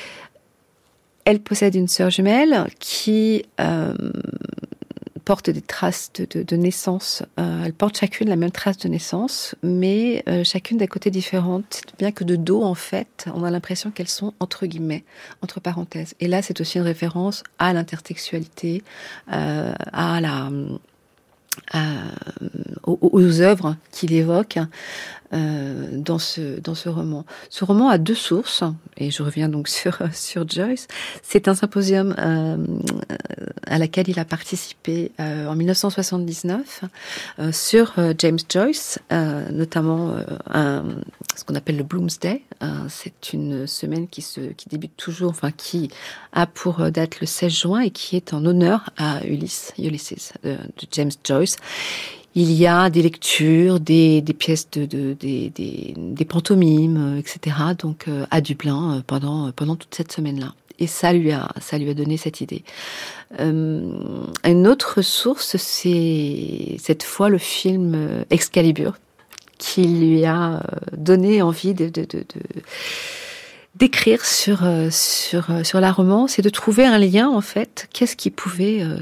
Elle possède une sœur jumelle qui euh, portent des traces de, de, de naissance. Euh, elles portent chacune la même trace de naissance, mais euh, chacune d'un côté différente. Bien que de dos, en fait, on a l'impression qu'elles sont entre guillemets, entre parenthèses. Et là, c'est aussi une référence à l'intertextualité, euh, à la, à, aux, aux œuvres qu'il évoque euh, dans ce dans ce roman. Ce roman a deux sources, et je reviens donc sur sur Joyce. C'est un symposium euh, à laquelle il a participé euh, en dix-neuf cent soixante-dix-neuf euh, sur euh, James Joyce, euh, notamment euh, un, ce qu'on appelle le Bloomsday. Euh, c'est une semaine qui se qui débute toujours, enfin qui a pour date le seize juin et qui est en honneur à Ulysse, Ulysses de, de James Joyce. Il y a des lectures, des, des pièces de, de des, des, des pantomimes, et cetera. Donc euh, à Dublin euh, pendant pendant toute cette semaine-là. Et ça lui a ça lui a donné cette idée. Euh, une autre source, c'est cette fois le film Excalibur, qui lui a donné envie de de de, de d'écrire sur euh, sur euh, sur la romance et de trouver un lien en fait. Qu'est-ce qui pouvait euh,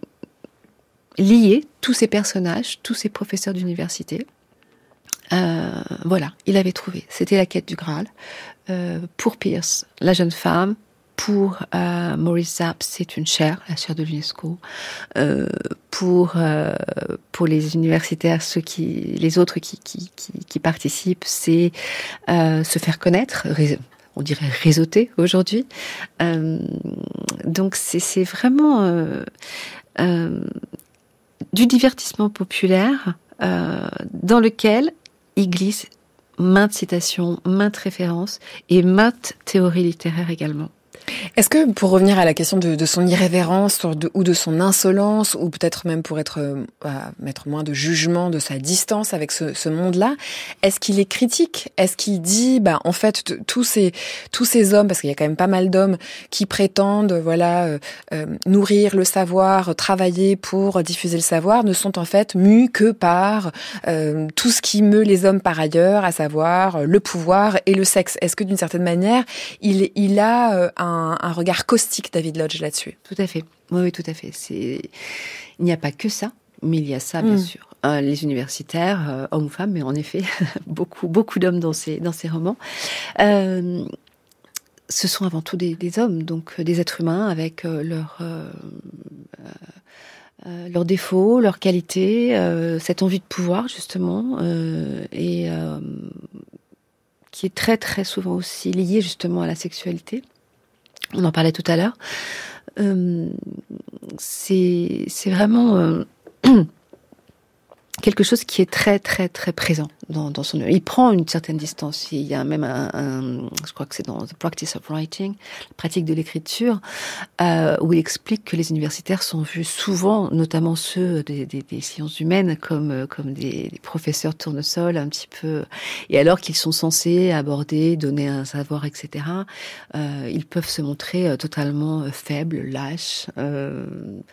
lier tous ces personnages, tous ces professeurs d'université. Euh, voilà, il avait trouvé. C'était la quête du Graal. Euh, pour Pierce, la jeune femme. Pour euh, Maurice Zapp, c'est une chaire, la chaire de l'UNESCO. Euh, pour euh, pour les universitaires, ceux qui, les autres qui qui qui, qui participent, c'est euh, se faire connaître. Ré- on dirait réseauter aujourd'hui. Euh, donc c'est c'est vraiment euh, euh, du divertissement populaire euh, dans lequel il glisse maintes citations, maintes références et maintes théories littéraires également. Est-ce que, pour revenir à la question de, de son irrévérence de, ou de son insolence, ou peut-être même pour être euh, mettre moins de jugement de sa distance avec ce, ce monde-là, est-ce qu'il est critique ? Est-ce qu'il dit, bah, en fait, t- tous ces tous ces hommes, parce qu'il y a quand même pas mal d'hommes qui prétendent, voilà, euh, euh, nourrir le savoir, travailler pour diffuser le savoir, ne sont en fait mus que par euh, tout ce qui meut les hommes par ailleurs, à savoir le pouvoir et le sexe. Est-ce que d'une certaine manière, il il a euh, un Un, un regard caustique, David Lodge, là-dessus. Tout à fait. Oui, oui, tout à fait. C'est... Il n'y a pas que ça, mais il y a ça, bien mmh. sûr. Euh, les universitaires, euh, hommes ou femmes, mais en effet, beaucoup, beaucoup d'hommes dans ces, dans ces romans. Euh, ce sont avant tout des, des hommes, donc des êtres humains avec euh, leurs euh, euh, leurs défauts, leurs qualités, euh, cette envie de pouvoir, justement, euh, et euh, qui est très, très souvent aussi liée, justement, à la sexualité. On en parlait tout à l'heure. Euh, c'est, c'est vraiment euh, quelque chose qui est très, très, très présent dans, dans son œuvre. Il prend une certaine distance. Il y a même un, un je crois que c'est dans The Practice of Writing, la pratique de l'écriture, euh, où il explique que les universitaires sont vus souvent, notamment ceux des, des, des sciences humaines, comme, comme des, des professeurs tournesol, un petit peu. Et alors qu'ils sont censés aborder, donner un savoir, et cetera, euh, ils peuvent se montrer totalement faibles, lâches. Euh,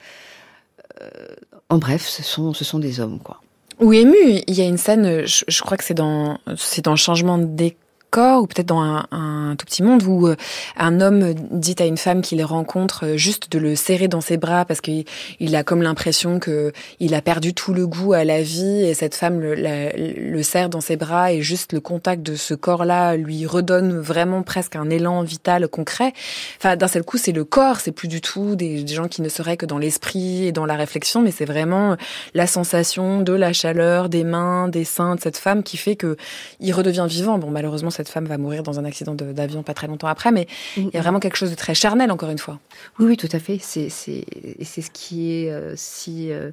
euh, en bref, ce sont, ce sont des hommes, quoi. Ou ému, il y a une scène, je, je crois que c'est dans c'est dans Changement de décor ou peut-être dans un, un tout petit monde où un homme dit à une femme qu'il rencontre juste de le serrer dans ses bras parce qu'il il a comme l'impression que il a perdu tout le goût à la vie et cette femme le, la, le serre dans ses bras et juste le contact de ce corps-là lui redonne vraiment presque un élan vital concret. Enfin, d'un seul coup, c'est le corps, c'est plus du tout des, des gens qui ne seraient que dans l'esprit et dans la réflexion, mais c'est vraiment la sensation de la chaleur des mains, des seins de cette femme qui fait que il redevient vivant. Bon, malheureusement, cette femme va mourir dans un accident de, d'avion pas très longtemps après, mais il y a vraiment quelque chose de très charnel, encore une fois. Oui, oui, tout à fait. C'est, c'est, et c'est ce qui est euh, si euh,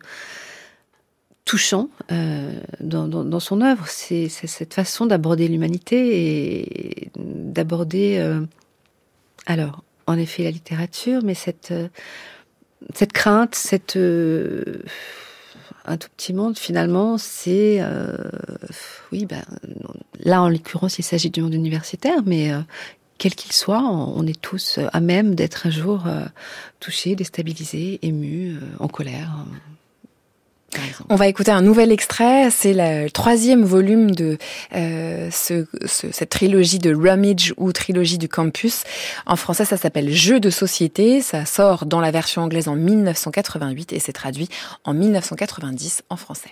touchant euh, dans, dans, dans son œuvre. C'est, c'est cette façon d'aborder l'humanité et d'aborder, euh, alors, en effet, la littérature, mais cette, euh, cette crainte, cette... Euh, un tout petit monde, finalement, c'est... Euh, oui, ben, là, en l'occurrence, il s'agit du monde universitaire, mais euh, quel qu'il soit, on, on est tous à même d'être un jour euh, touchés, déstabilisés, émus, euh, en colère. Euh, par exemple. On va écouter un nouvel extrait. C'est la, le troisième volume de euh, ce, ce, cette trilogie de Rummage ou trilogie du campus. En français, ça s'appelle Jeux de société. Ça sort dans la version anglaise en dix-neuf cent quatre-vingt-huit et c'est traduit en dix-neuf cent quatre-vingt-dix en français.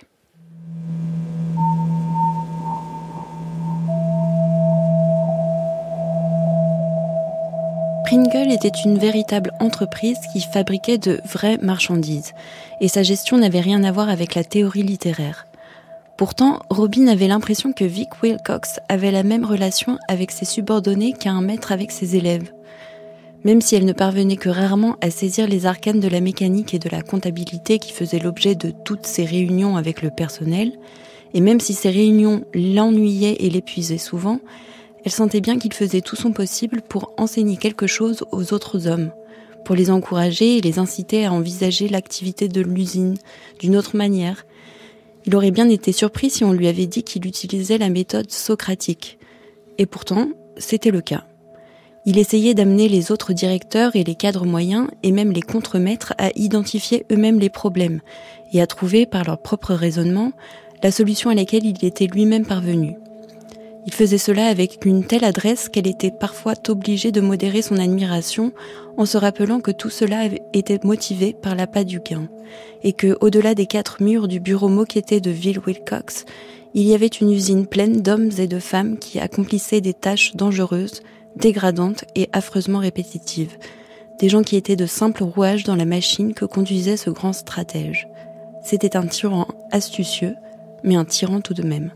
Pringle était une véritable entreprise qui fabriquait de vraies marchandises, et sa gestion n'avait rien à voir avec la théorie littéraire. Pourtant, Robin avait l'impression que Vic Wilcox avait la même relation avec ses subordonnés qu'un maître avec ses élèves. Même si elle ne parvenait que rarement à saisir les arcanes de la mécanique et de la comptabilité qui faisaient l'objet de toutes ces réunions avec le personnel, et même si ces réunions l'ennuyaient et l'épuisaient souvent, elle sentait bien qu'il faisait tout son possible pour enseigner quelque chose aux autres hommes, pour les encourager et les inciter à envisager l'activité de l'usine d'une autre manière. Il aurait bien été surpris si on lui avait dit qu'il utilisait la méthode socratique. Et pourtant, c'était le cas. Il essayait d'amener les autres directeurs et les cadres moyens, et même les contremaîtres, à identifier eux-mêmes les problèmes, et à trouver, par leur propre raisonnement, la solution à laquelle il était lui-même parvenu. Il faisait cela avec une telle adresse qu'elle était parfois obligée de modérer son admiration en se rappelant que tout cela était motivé par l'appât du gain et que, au-delà des quatre murs du bureau moquetté de Will Wilcox, il y avait une usine pleine d'hommes et de femmes qui accomplissaient des tâches dangereuses, dégradantes et affreusement répétitives. Des gens qui étaient de simples rouages dans la machine que conduisait ce grand stratège. C'était un tyran astucieux, mais un tyran tout de même.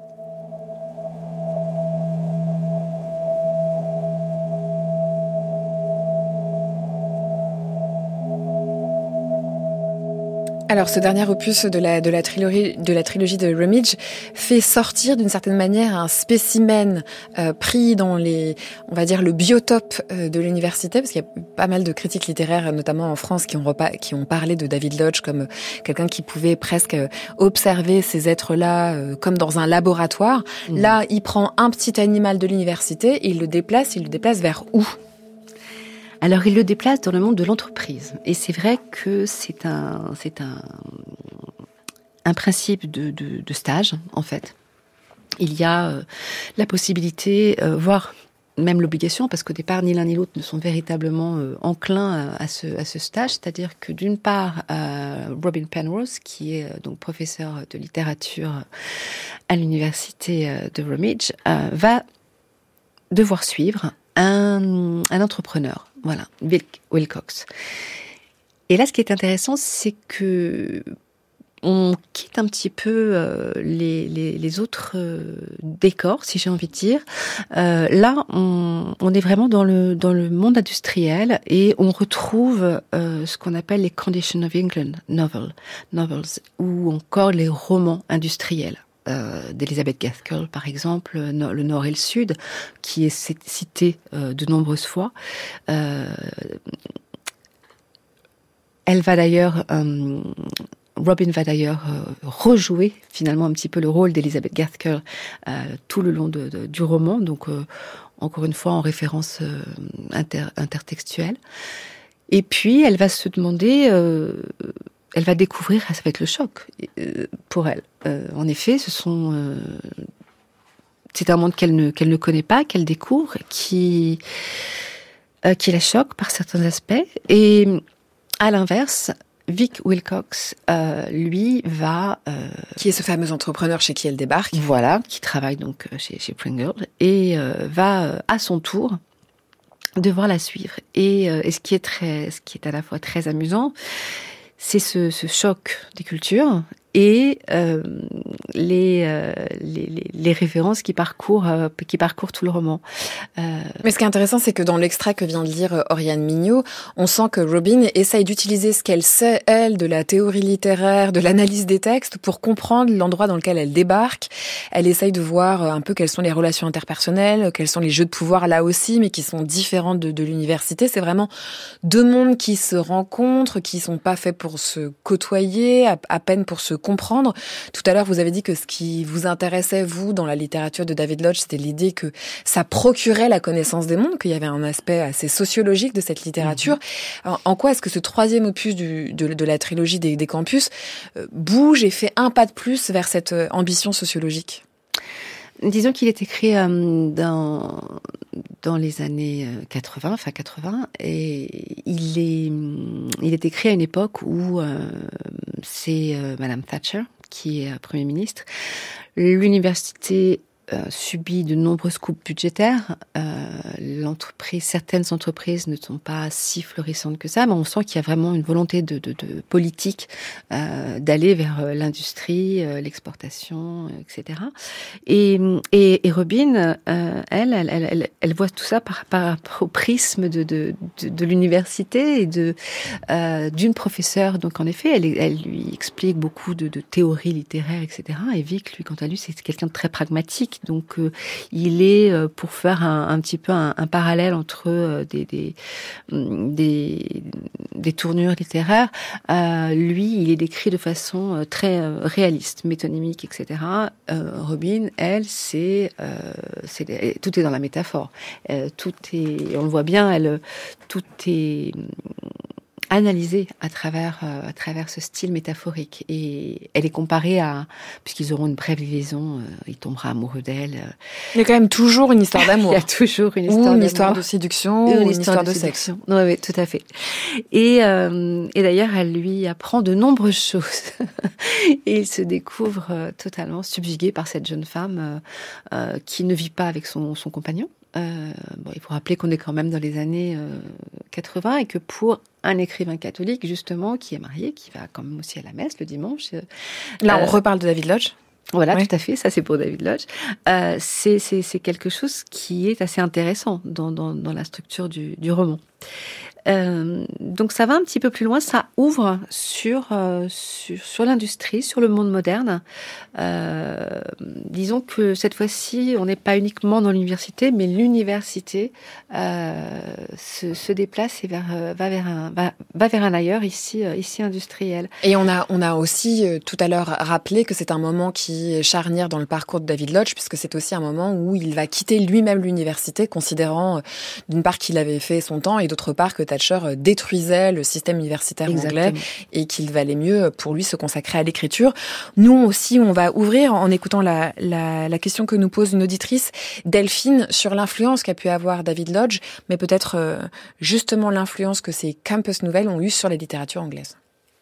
Alors, ce dernier opus de la, de la trilogie, de la trilogie de Rummidge fait sortir d'une certaine manière un spécimen euh, pris dans les, on va dire, le biotope euh, de l'université, parce qu'il y a pas mal de critiques littéraires, notamment en France, qui ont, repas, qui ont parlé de David Lodge comme quelqu'un qui pouvait presque observer ces êtres-là euh, comme dans un laboratoire. Mmh. Là, il prend un petit animal de l'université et il le déplace, il le déplace vers où ? Alors, il le déplace dans le monde de l'entreprise. Et c'est vrai que c'est un, c'est un, un principe de, de, de stage, en fait. Il y a euh, la possibilité, euh, voire même l'obligation, parce qu'au départ, ni l'un ni l'autre ne sont véritablement euh, enclins à, à, ce, à ce stage. C'est-à-dire que d'une part, euh, Robin Penrose, qui est euh, donc professeur de littérature à l'université euh, de Rummidge, euh, va devoir suivre un, un entrepreneur. Voilà, Will Wilcox. Et là, ce qui est intéressant, c'est que on quitte un petit peu euh, les, les, les autres euh, décors, si j'ai envie de dire. Euh, là, on, on est vraiment dans le dans le monde industriel et on retrouve euh, ce qu'on appelle les Condition of England novels, novels, ou encore les romans industriels. Euh, d'Elizabeth Gaskell, par exemple, no, le Nord et le Sud, qui est cité euh, de nombreuses fois. Euh, elle va d'ailleurs, euh, Robin va d'ailleurs euh, rejouer finalement un petit peu le rôle d'Elizabeth Gaskell euh, tout le long de, de, du roman, donc euh, encore une fois en référence euh, inter, intertextuelle. Et puis elle va se demander... Euh, elle va découvrir, ça va être le choc euh, pour elle. Euh, en effet, ce sont, euh, c'est un monde qu'elle ne qu'elle ne connaît pas, qu'elle découvre, qui euh, qui la choque par certains aspects. Et à l'inverse, Vic Wilcox, euh, lui, va euh, qui est ce fameux entrepreneur chez qui elle débarque. Voilà, qui travaille donc chez chez Pringle et euh, va euh, à son tour devoir la suivre. Et, euh, et ce qui est très, ce qui est à la fois très amusant, c'est ce, ce choc des cultures et euh, les, euh, les, les, les références qui parcourent, euh, qui parcourent tout le roman. Euh... Mais ce qui est intéressant, c'est que dans l'extrait que vient de lire Oriane Mignot, on sent que Robin essaye d'utiliser ce qu'elle sait, elle, de la théorie littéraire, de l'analyse des textes, pour comprendre l'endroit dans lequel elle débarque. Elle essaye de voir un peu quelles sont les relations interpersonnelles, quels sont les jeux de pouvoir là aussi, mais qui sont différents de, de l'université. C'est vraiment deux mondes qui se rencontrent, qui sont pas faits pour se côtoyer, à, à peine pour se comprendre. Tout à l'heure, vous avez dit que ce qui vous intéressait, vous, dans la littérature de David Lodge, c'était l'idée que ça procurait la connaissance des mondes, qu'il y avait un aspect assez sociologique de cette littérature. Mmh. En, en quoi est-ce que ce troisième opus du, de, de la trilogie des, des campus euh, bouge et fait un pas de plus vers cette euh, ambition sociologique ? Disons qu'il est écrit euh, dans dans les années quatre-vingts, fin quatre-vingts, et il est il est écrit à une époque où euh, c'est euh, Madame Thatcher qui est Premier ministre. L'université euh, subit de nombreuses coupes budgétaires. Euh, l'entreprise, certaines entreprises ne sont pas si florissantes que ça, mais on sent qu'il y a vraiment une volonté de, de, de politique euh, d'aller vers l'industrie, euh, l'exportation, et cetera. Et, et, et Robin, euh, elle, elle, elle, elle voit tout ça par, par rapport au prisme de, de, de, de l'université et de euh, d'une professeure. Donc en effet, elle, elle lui explique beaucoup de, de théories littéraires, et cetera. Et Vic, lui, quant à lui, c'est quelqu'un de très pragmatique. Donc, euh, il est, euh, pour faire un, un petit peu un, un parallèle entre euh, des, des, des, des tournures littéraires, euh, lui, il est décrit de façon euh, très euh, réaliste, métonymique, et cetera. Euh, Robin, elle, c'est, euh, c'est tout est dans la métaphore. Euh, tout est, on le voit bien, elle, tout est analysée à travers euh, à travers ce style métaphorique. Et elle est comparée à, puisqu'ils auront une brève liaison, euh, il tombera amoureux d'elle. Euh. Il y a quand même toujours une histoire d'amour. Il y a toujours une histoire ou une d'amour. histoire de séduction, ou une, une histoire, histoire de, de sexe. Oui, oui, tout à fait. Et, euh, et d'ailleurs, elle lui apprend de nombreuses choses. Et il se découvre euh, totalement subjugué par cette jeune femme euh, euh, qui ne vit pas avec son, son compagnon. Euh, bon, il faut rappeler qu'on est quand même dans les années euh, quatre-vingts et que pour un écrivain catholique, justement, qui est marié, qui va quand même aussi à la messe le dimanche... Euh, Là, on reparle de David Lodge. Voilà, oui. Tout à fait, ça c'est pour David Lodge. Euh, c'est, c'est, c'est quelque chose qui est assez intéressant dans, dans, dans la structure du, du roman. Euh, donc ça va un petit peu plus loin, ça ouvre sur euh, sur, sur l'industrie, sur le monde moderne. Euh, disons que cette fois-ci, on n'est pas uniquement dans l'université, mais l'université euh, se, se déplace et vers, va vers un va, va vers un ailleurs ici ici industriel. Et on a on a aussi euh, tout à l'heure rappelé que c'est un moment qui est charnière dans le parcours de David Lodge, puisque c'est aussi un moment où il va quitter lui-même l'université, considérant euh, d'une part qu'il avait fait son temps et d'autre part que Thatcher détruisait le système universitaire Exactement. anglais et qu'il valait mieux pour lui se consacrer à l'écriture. Nous aussi, on va ouvrir en écoutant la, la, la question que nous pose une auditrice, Delphine, sur l'influence qu'a pu avoir David Lodge, mais peut-être euh, justement l'influence que ces campus nouvelles ont eue sur la littérature anglaise.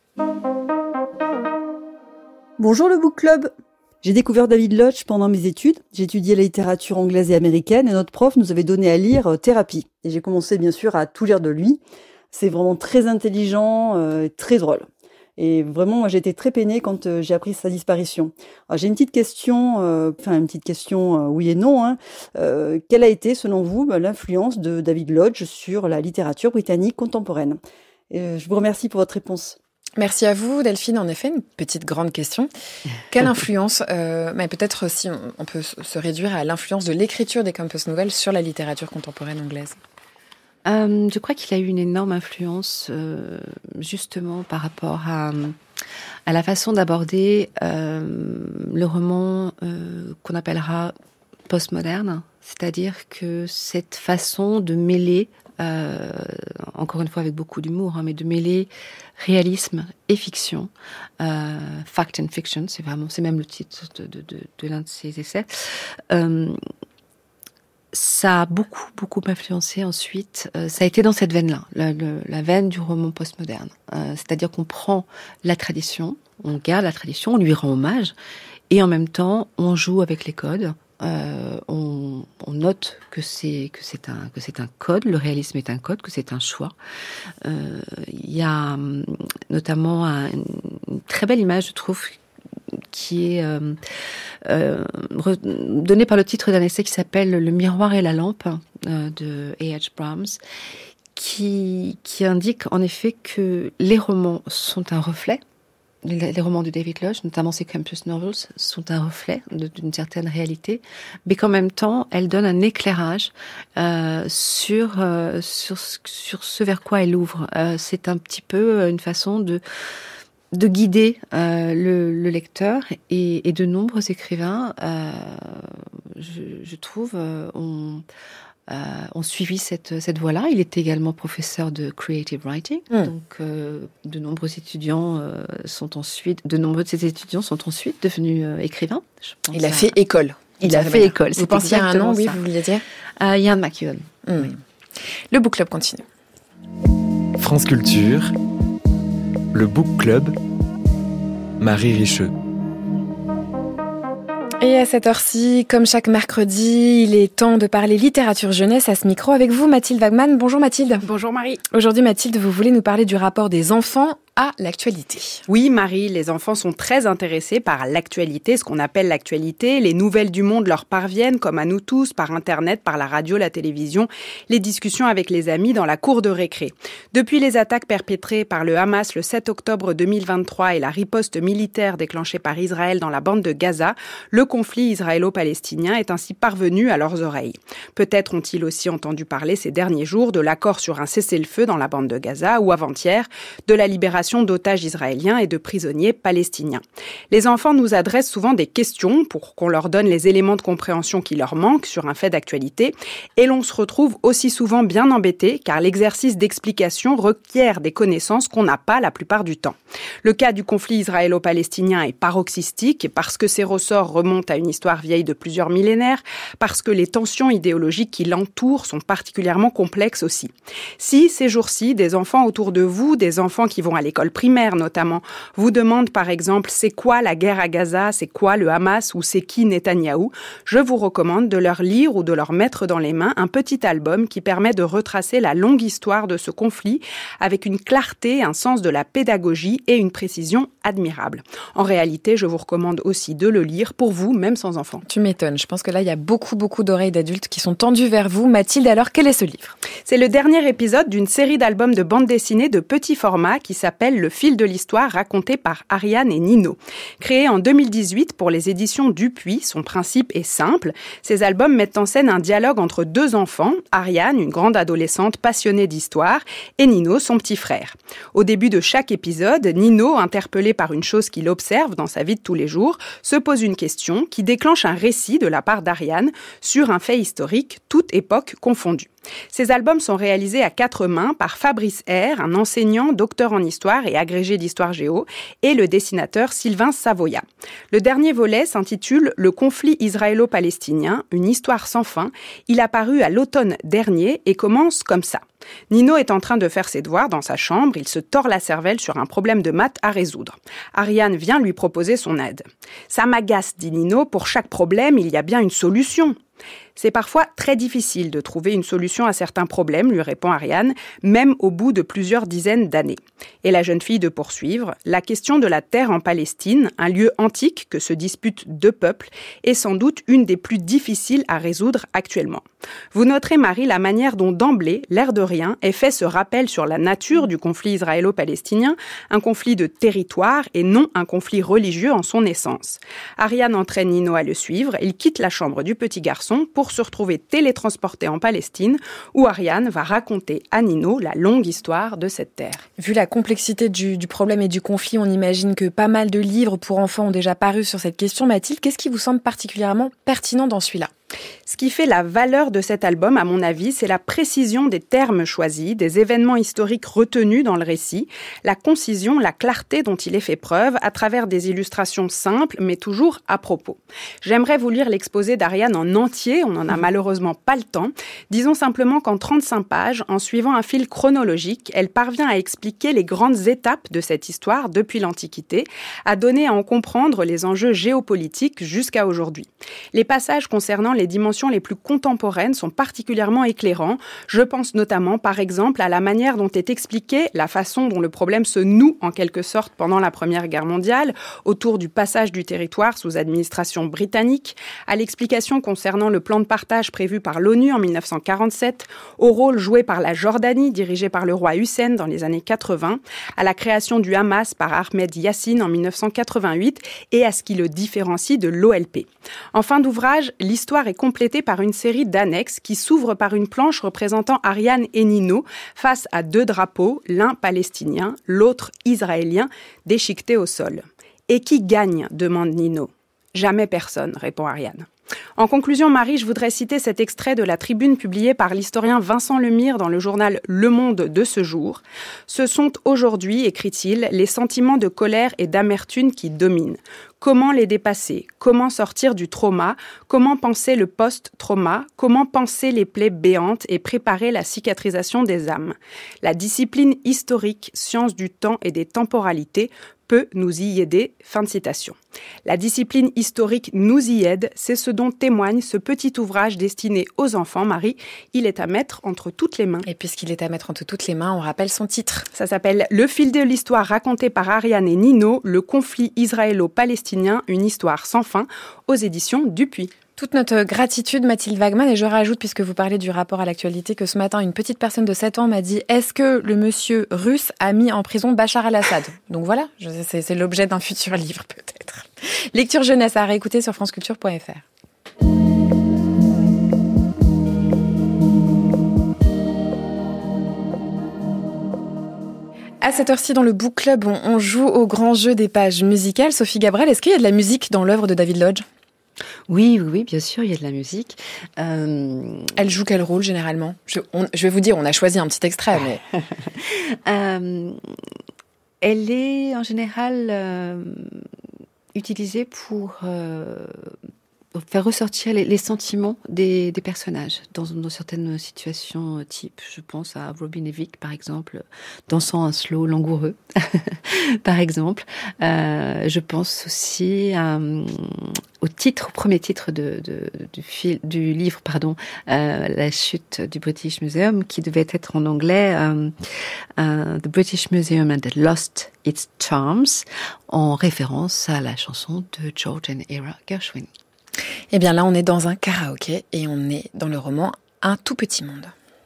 Bonjour le Book Club. J'ai découvert David Lodge pendant mes études. J'ai étudié la littérature anglaise et américaine et notre prof nous avait donné à lire euh, Thérapie. Et j'ai commencé bien sûr à tout lire de lui. C'est vraiment très intelligent, euh, très drôle. Et vraiment, moi, j'ai été très peinée quand euh, j'ai appris sa disparition. Alors, j'ai une petite question, euh, enfin une petite question, euh, oui et non. Hein. Euh, quelle a été, selon vous, bah, l'influence de David Lodge sur la littérature britannique contemporaine ? Et, Je vous remercie pour votre réponse. Merci à vous, Delphine. En effet, une petite grande question. Quelle influence, euh, mais peut-être si on, on peut se réduire à l'influence de l'écriture des campus nouvelles sur la littérature contemporaine anglaise ? Euh, je crois qu'il a eu une énorme influence euh, justement par rapport à, à la façon d'aborder euh, le roman euh, qu'on appellera postmoderne, c'est-à-dire que cette façon de mêler, euh, encore une fois avec beaucoup d'humour, hein, mais de mêler réalisme et fiction, euh, fact and fiction, c'est vraiment, c'est même le titre de, de, de, de l'un de ses essais. Euh, Ça a beaucoup, beaucoup influencé ensuite. Euh, ça a été dans cette veine-là, la, la, la veine du roman postmoderne. Euh, c'est-à-dire qu'on prend la tradition, on garde la tradition, on lui rend hommage, et en même temps, on joue avec les codes. Euh, on, on note que c'est que c'est un que c'est un code. Le réalisme est un code, que c'est un choix. Euh, il y a notamment un, une très belle image, je trouve, qui est euh, euh, donné par le titre d'un essai qui s'appelle « Le miroir et la lampe » euh, de A H Brahms, qui, qui indique en effet que les romans sont un reflet, les, les romans de David Lodge, notamment ses campus novels, sont un reflet de, d'une certaine réalité, mais qu'en même temps, elles donnent un éclairage euh, sur, euh, sur, sur ce vers quoi elles ouvrent. Euh, c'est un petit peu une façon de de guider euh, le, le lecteur, et, et de nombreux écrivains, euh, je, je trouve, euh, ont, euh, ont suivi cette, cette voie-là. Il était également professeur de creative writing, mmh. donc euh, de nombreux étudiants euh, sont ensuite, de nombreux de ces étudiants sont ensuite devenus euh, écrivains. Je pense Il a à... fait école. Il a fait école. Vous pensiez à un nom, oui, vous vouliez dire euh, Ian McEwan. Mmh. Oui. Le Book Club continue. France Culture, le Book Club, Marie Richeux. Et à cette heure-ci, comme chaque mercredi, il est temps de parler littérature jeunesse à ce micro avec vous, Mathilde Wagman. Bonjour Mathilde. Bonjour Marie. Aujourd'hui Mathilde, vous voulez nous parler du rapport des enfants à l'actualité. Oui Marie, les enfants sont très intéressés par l'actualité, ce qu'on appelle l'actualité. Les nouvelles du monde leur parviennent, comme à nous tous, par Internet, par la radio, la télévision, les discussions avec les amis dans la cour de récré. Depuis les attaques perpétrées par le Hamas le sept octobre deux mille vingt-trois et la riposte militaire déclenchée par Israël dans la bande de Gaza, le conflit israélo-palestinien est ainsi parvenu à leurs oreilles. Peut-être ont-ils aussi entendu parler ces derniers jours de l'accord sur un cessez-le-feu dans la bande de Gaza ou avant-hier de la libération libération d'otages israéliens et de prisonniers palestiniens. Les enfants nous adressent souvent des questions pour qu'on leur donne les éléments de compréhension qui leur manquent sur un fait d'actualité, et l'on se retrouve aussi souvent bien embêté car l'exercice d'explication requiert des connaissances qu'on n'a pas la plupart du temps. Le cas du conflit israélo-palestinien est paroxystique parce que ses ressorts remontent à une histoire vieille de plusieurs millénaires, parce que les tensions idéologiques qui l'entourent sont particulièrement complexes aussi. Si, ces jours-ci, des enfants autour de vous, des enfants qui vont à l'école primaire notamment, vous demandent par exemple c'est quoi la guerre à Gaza, c'est quoi le Hamas ou c'est qui Netanyahou, je vous recommande de leur lire ou de leur mettre dans les mains un petit album qui permet de retracer la longue histoire de ce conflit avec une clarté, un sens de la pédagogie et une précision admirable. En réalité, je vous recommande aussi de le lire pour vous, même sans enfants. Tu m'étonnes, je pense que là, il y a beaucoup, beaucoup d'oreilles d'adultes qui sont tendues vers vous. Mathilde, alors, quel est ce livre ? C'est le dernier épisode d'une série d'albums de bande dessinée de petit format qui s'appelle Le fil de l'histoire raconté par Ariane et Nino. Créé en deux mille dix-huit pour les éditions Dupuis, son principe est simple. Ces albums mettent en scène un dialogue entre deux enfants, Ariane, une grande adolescente passionnée d'histoire, et Nino, son petit frère. Au début de chaque épisode, Nino, interpellé par une chose qu'il observe dans sa vie de tous les jours, se pose une question qui déclenche un récit de la part d'Ariane sur un fait historique, toute époque confondue. Ces albums sont réalisés à quatre mains par Fabrice R, un enseignant, docteur en histoire et agrégé d'histoire géo, et le dessinateur Sylvain Savoya. Le dernier volet s'intitule « Le conflit israélo-palestinien, une histoire sans fin ». Il a paru à l'automne dernier et commence comme ça. Nino est en train de faire ses devoirs dans sa chambre, il se tord la cervelle sur un problème de maths à résoudre. Ariane vient lui proposer son aide. « Ça m'agace, dit Nino, pour chaque problème, il y a bien une solution. » C'est parfois très difficile de trouver une solution à certains problèmes, lui répond Ariane, même au bout de plusieurs dizaines d'années. Et la jeune fille de poursuivre, la question de la terre en Palestine, un lieu antique que se disputent deux peuples, est sans doute une des plus difficiles à résoudre actuellement. Vous noterez, Marie, la manière dont d'emblée, l'air de rien, est fait ce rappel sur la nature du conflit israélo-palestinien, un conflit de territoire et non un conflit religieux en son essence. Ariane entraîne Nino à le suivre, il quitte la chambre du petit garçon pour se retrouver télétransporté en Palestine, où Ariane va raconter à Nino la longue histoire de cette terre. Vu la complexité du, du problème et du conflit, on imagine que pas mal de livres pour enfants ont déjà paru sur cette question. Mathilde, qu'est-ce qui vous semble particulièrement pertinent dans celui-là ? Ce qui fait la valeur de cet album, à mon avis, c'est la précision des termes choisis, des événements historiques retenus dans le récit, la concision, la clarté dont il est fait preuve à travers des illustrations simples, mais toujours à propos. J'aimerais vous lire l'exposé d'Ariane en entier, on n'en a malheureusement pas le temps. Disons simplement qu'en trente-cinq pages, en suivant un fil chronologique, elle parvient à expliquer les grandes étapes de cette histoire depuis l'Antiquité, à donner à en comprendre les enjeux géopolitiques jusqu'à aujourd'hui. Les passages concernant les dimensions les plus contemporaines sont particulièrement éclairants. Je pense notamment, par exemple, à la manière dont est expliquée la façon dont le problème se noue en quelque sorte pendant la Première Guerre mondiale, autour du passage du territoire sous administration britannique, à l'explication concernant le plan de partage prévu par l'ONU en dix-neuf cent quarante-sept, au rôle joué par la Jordanie, dirigée par le roi Hussein dans les années quatre-vingts, à la création du Hamas par Ahmed Yassine en dix-neuf cent quatre-vingt-huit et à ce qui le différencie de l'O L P. En fin d'ouvrage, l'histoire est complétée par une série d'annexes qui s'ouvrent par une planche représentant Ariane et Nino face à deux drapeaux, l'un palestinien, l'autre israélien, déchiquetés au sol. « Et qui gagne ?» demande Nino. « Jamais personne », répond Ariane. En conclusion, Marie, je voudrais citer cet extrait de la tribune publiée par l'historien Vincent Lemire dans le journal Le Monde de ce jour. « Ce sont aujourd'hui, écrit-il, les sentiments de colère et d'amertume qui dominent. Comment les dépasser ? Comment sortir du trauma ? Comment penser le post-trauma ? Comment penser les plaies béantes et préparer la cicatrisation des âmes ? La discipline historique, science du temps et des temporalités, peut nous y aider. » Fin de citation. La discipline historique nous y aide, c'est ce dont témoigne ce petit ouvrage destiné aux enfants. Marie, il est à mettre entre toutes les mains. Et puisqu'il est à mettre entre toutes les mains, on rappelle son titre. Ça s'appelle « Le fil de l'histoire raconté par Ariane et Nino, le conflit israélo-palestinien, une histoire sans fin » aux éditions Dupuis. Toute notre gratitude, Mathilde Wagman, et je rajoute, puisque vous parlez du rapport à l'actualité, que ce matin, une petite personne de sept ans m'a dit « Est-ce que le monsieur russe a mis en prison Bachar el-Assad ?» Donc voilà, c'est, c'est l'objet d'un futur livre peut-être. Lecture jeunesse à réécouter sur franceculture point f r. À cette heure-ci, dans le Book Club, on, on joue au grand jeu des pages musicales. Sophie Gabrel, est-ce qu'il y a de la musique dans l'œuvre de David Lodge ? Oui, oui, oui, bien sûr, il y a de la musique. Euh... Elle joue quel rôle, généralement ? je, on, je vais vous dire, on a choisi un petit extrait, mais... euh, elle est, en général, euh, utilisée pour... Euh, faire ressortir les, les sentiments des, des personnages dans, dans certaines situations type. Je pense à Robin Evick, par exemple, dansant un slow langoureux, par exemple. Euh, je pense aussi euh, au titre, au premier titre de, de, du, fil, du livre, pardon, euh, La chute du British Museum, qui devait être en anglais euh, euh, The British Museum and Lost Its Charms, en référence à la chanson de George and Ira Gershwin. Eh bien là, on est dans un karaoké et on est dans le roman Un tout petit monde.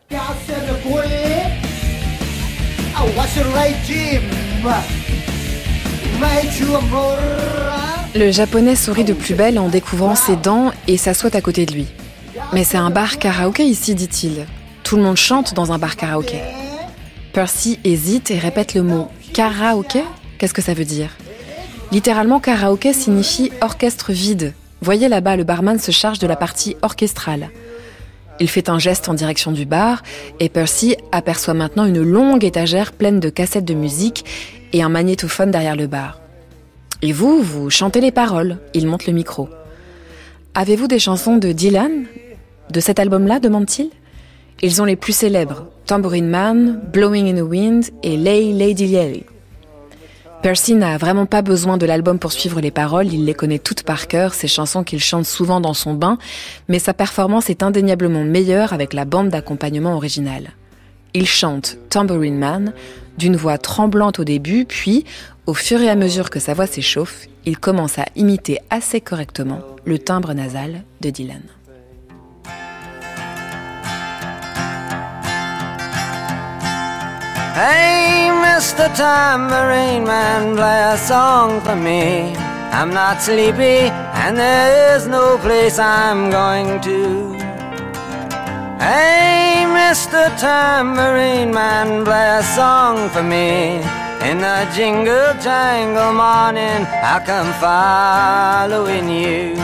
Le japonais sourit de plus belle en découvrant ses dents et s'assoit à côté de lui. Mais c'est un bar karaoké ici, dit-il. Tout le monde chante dans un bar karaoké. Percy hésite et répète le mot karaoké. Qu'est-ce que ça veut dire ? Littéralement, karaoké signifie orchestre vide. Voyez là-bas, le barman se charge de la partie orchestrale. Il fait un geste en direction du bar et Percy aperçoit maintenant une longue étagère pleine de cassettes de musique et un magnétophone derrière le bar. Et vous, vous chantez les paroles. Il monte le micro. Avez-vous des chansons de Dylan ? De cet album-là, demande-t-il ? Ils ont les plus célèbres, Tambourine Man, Blowing in the Wind et Lay Lady Lay. Percy n'a vraiment pas besoin de l'album pour suivre les paroles, il les connaît toutes par cœur, ces chansons qu'il chante souvent dans son bain, mais sa performance est indéniablement meilleure avec la bande d'accompagnement originale. Il chante Tambourine Man, d'une voix tremblante au début, puis, au fur et à mesure que sa voix s'échauffe, il commence à imiter assez correctement le timbre nasal de Dylan. Hey, Mister Tambourine Man, play a song for me. I'm not sleepy and there is no place I'm going to. Hey, Mister Tambourine Man, play a song for me. In the jingle jangle morning, I come following you.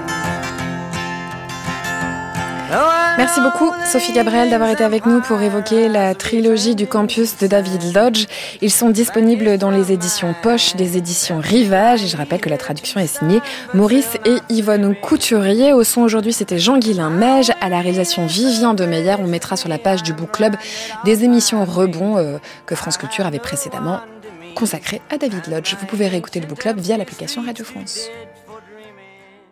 Merci beaucoup Sophie Gabrel d'avoir été avec nous pour évoquer la trilogie du campus de David Lodge. Ils sont disponibles dans les éditions Poche, des éditions Rivage. Et je rappelle que la traduction est signée Maurice et Yvonne Couturier. Au son aujourd'hui, c'était Jean-Guilain Meige. À la réalisation Vivien Demeyer. On mettra sur la page du Book Club des émissions rebond euh, que France Culture avait précédemment consacrées à David Lodge. Vous pouvez réécouter le Book Club via l'application Radio France.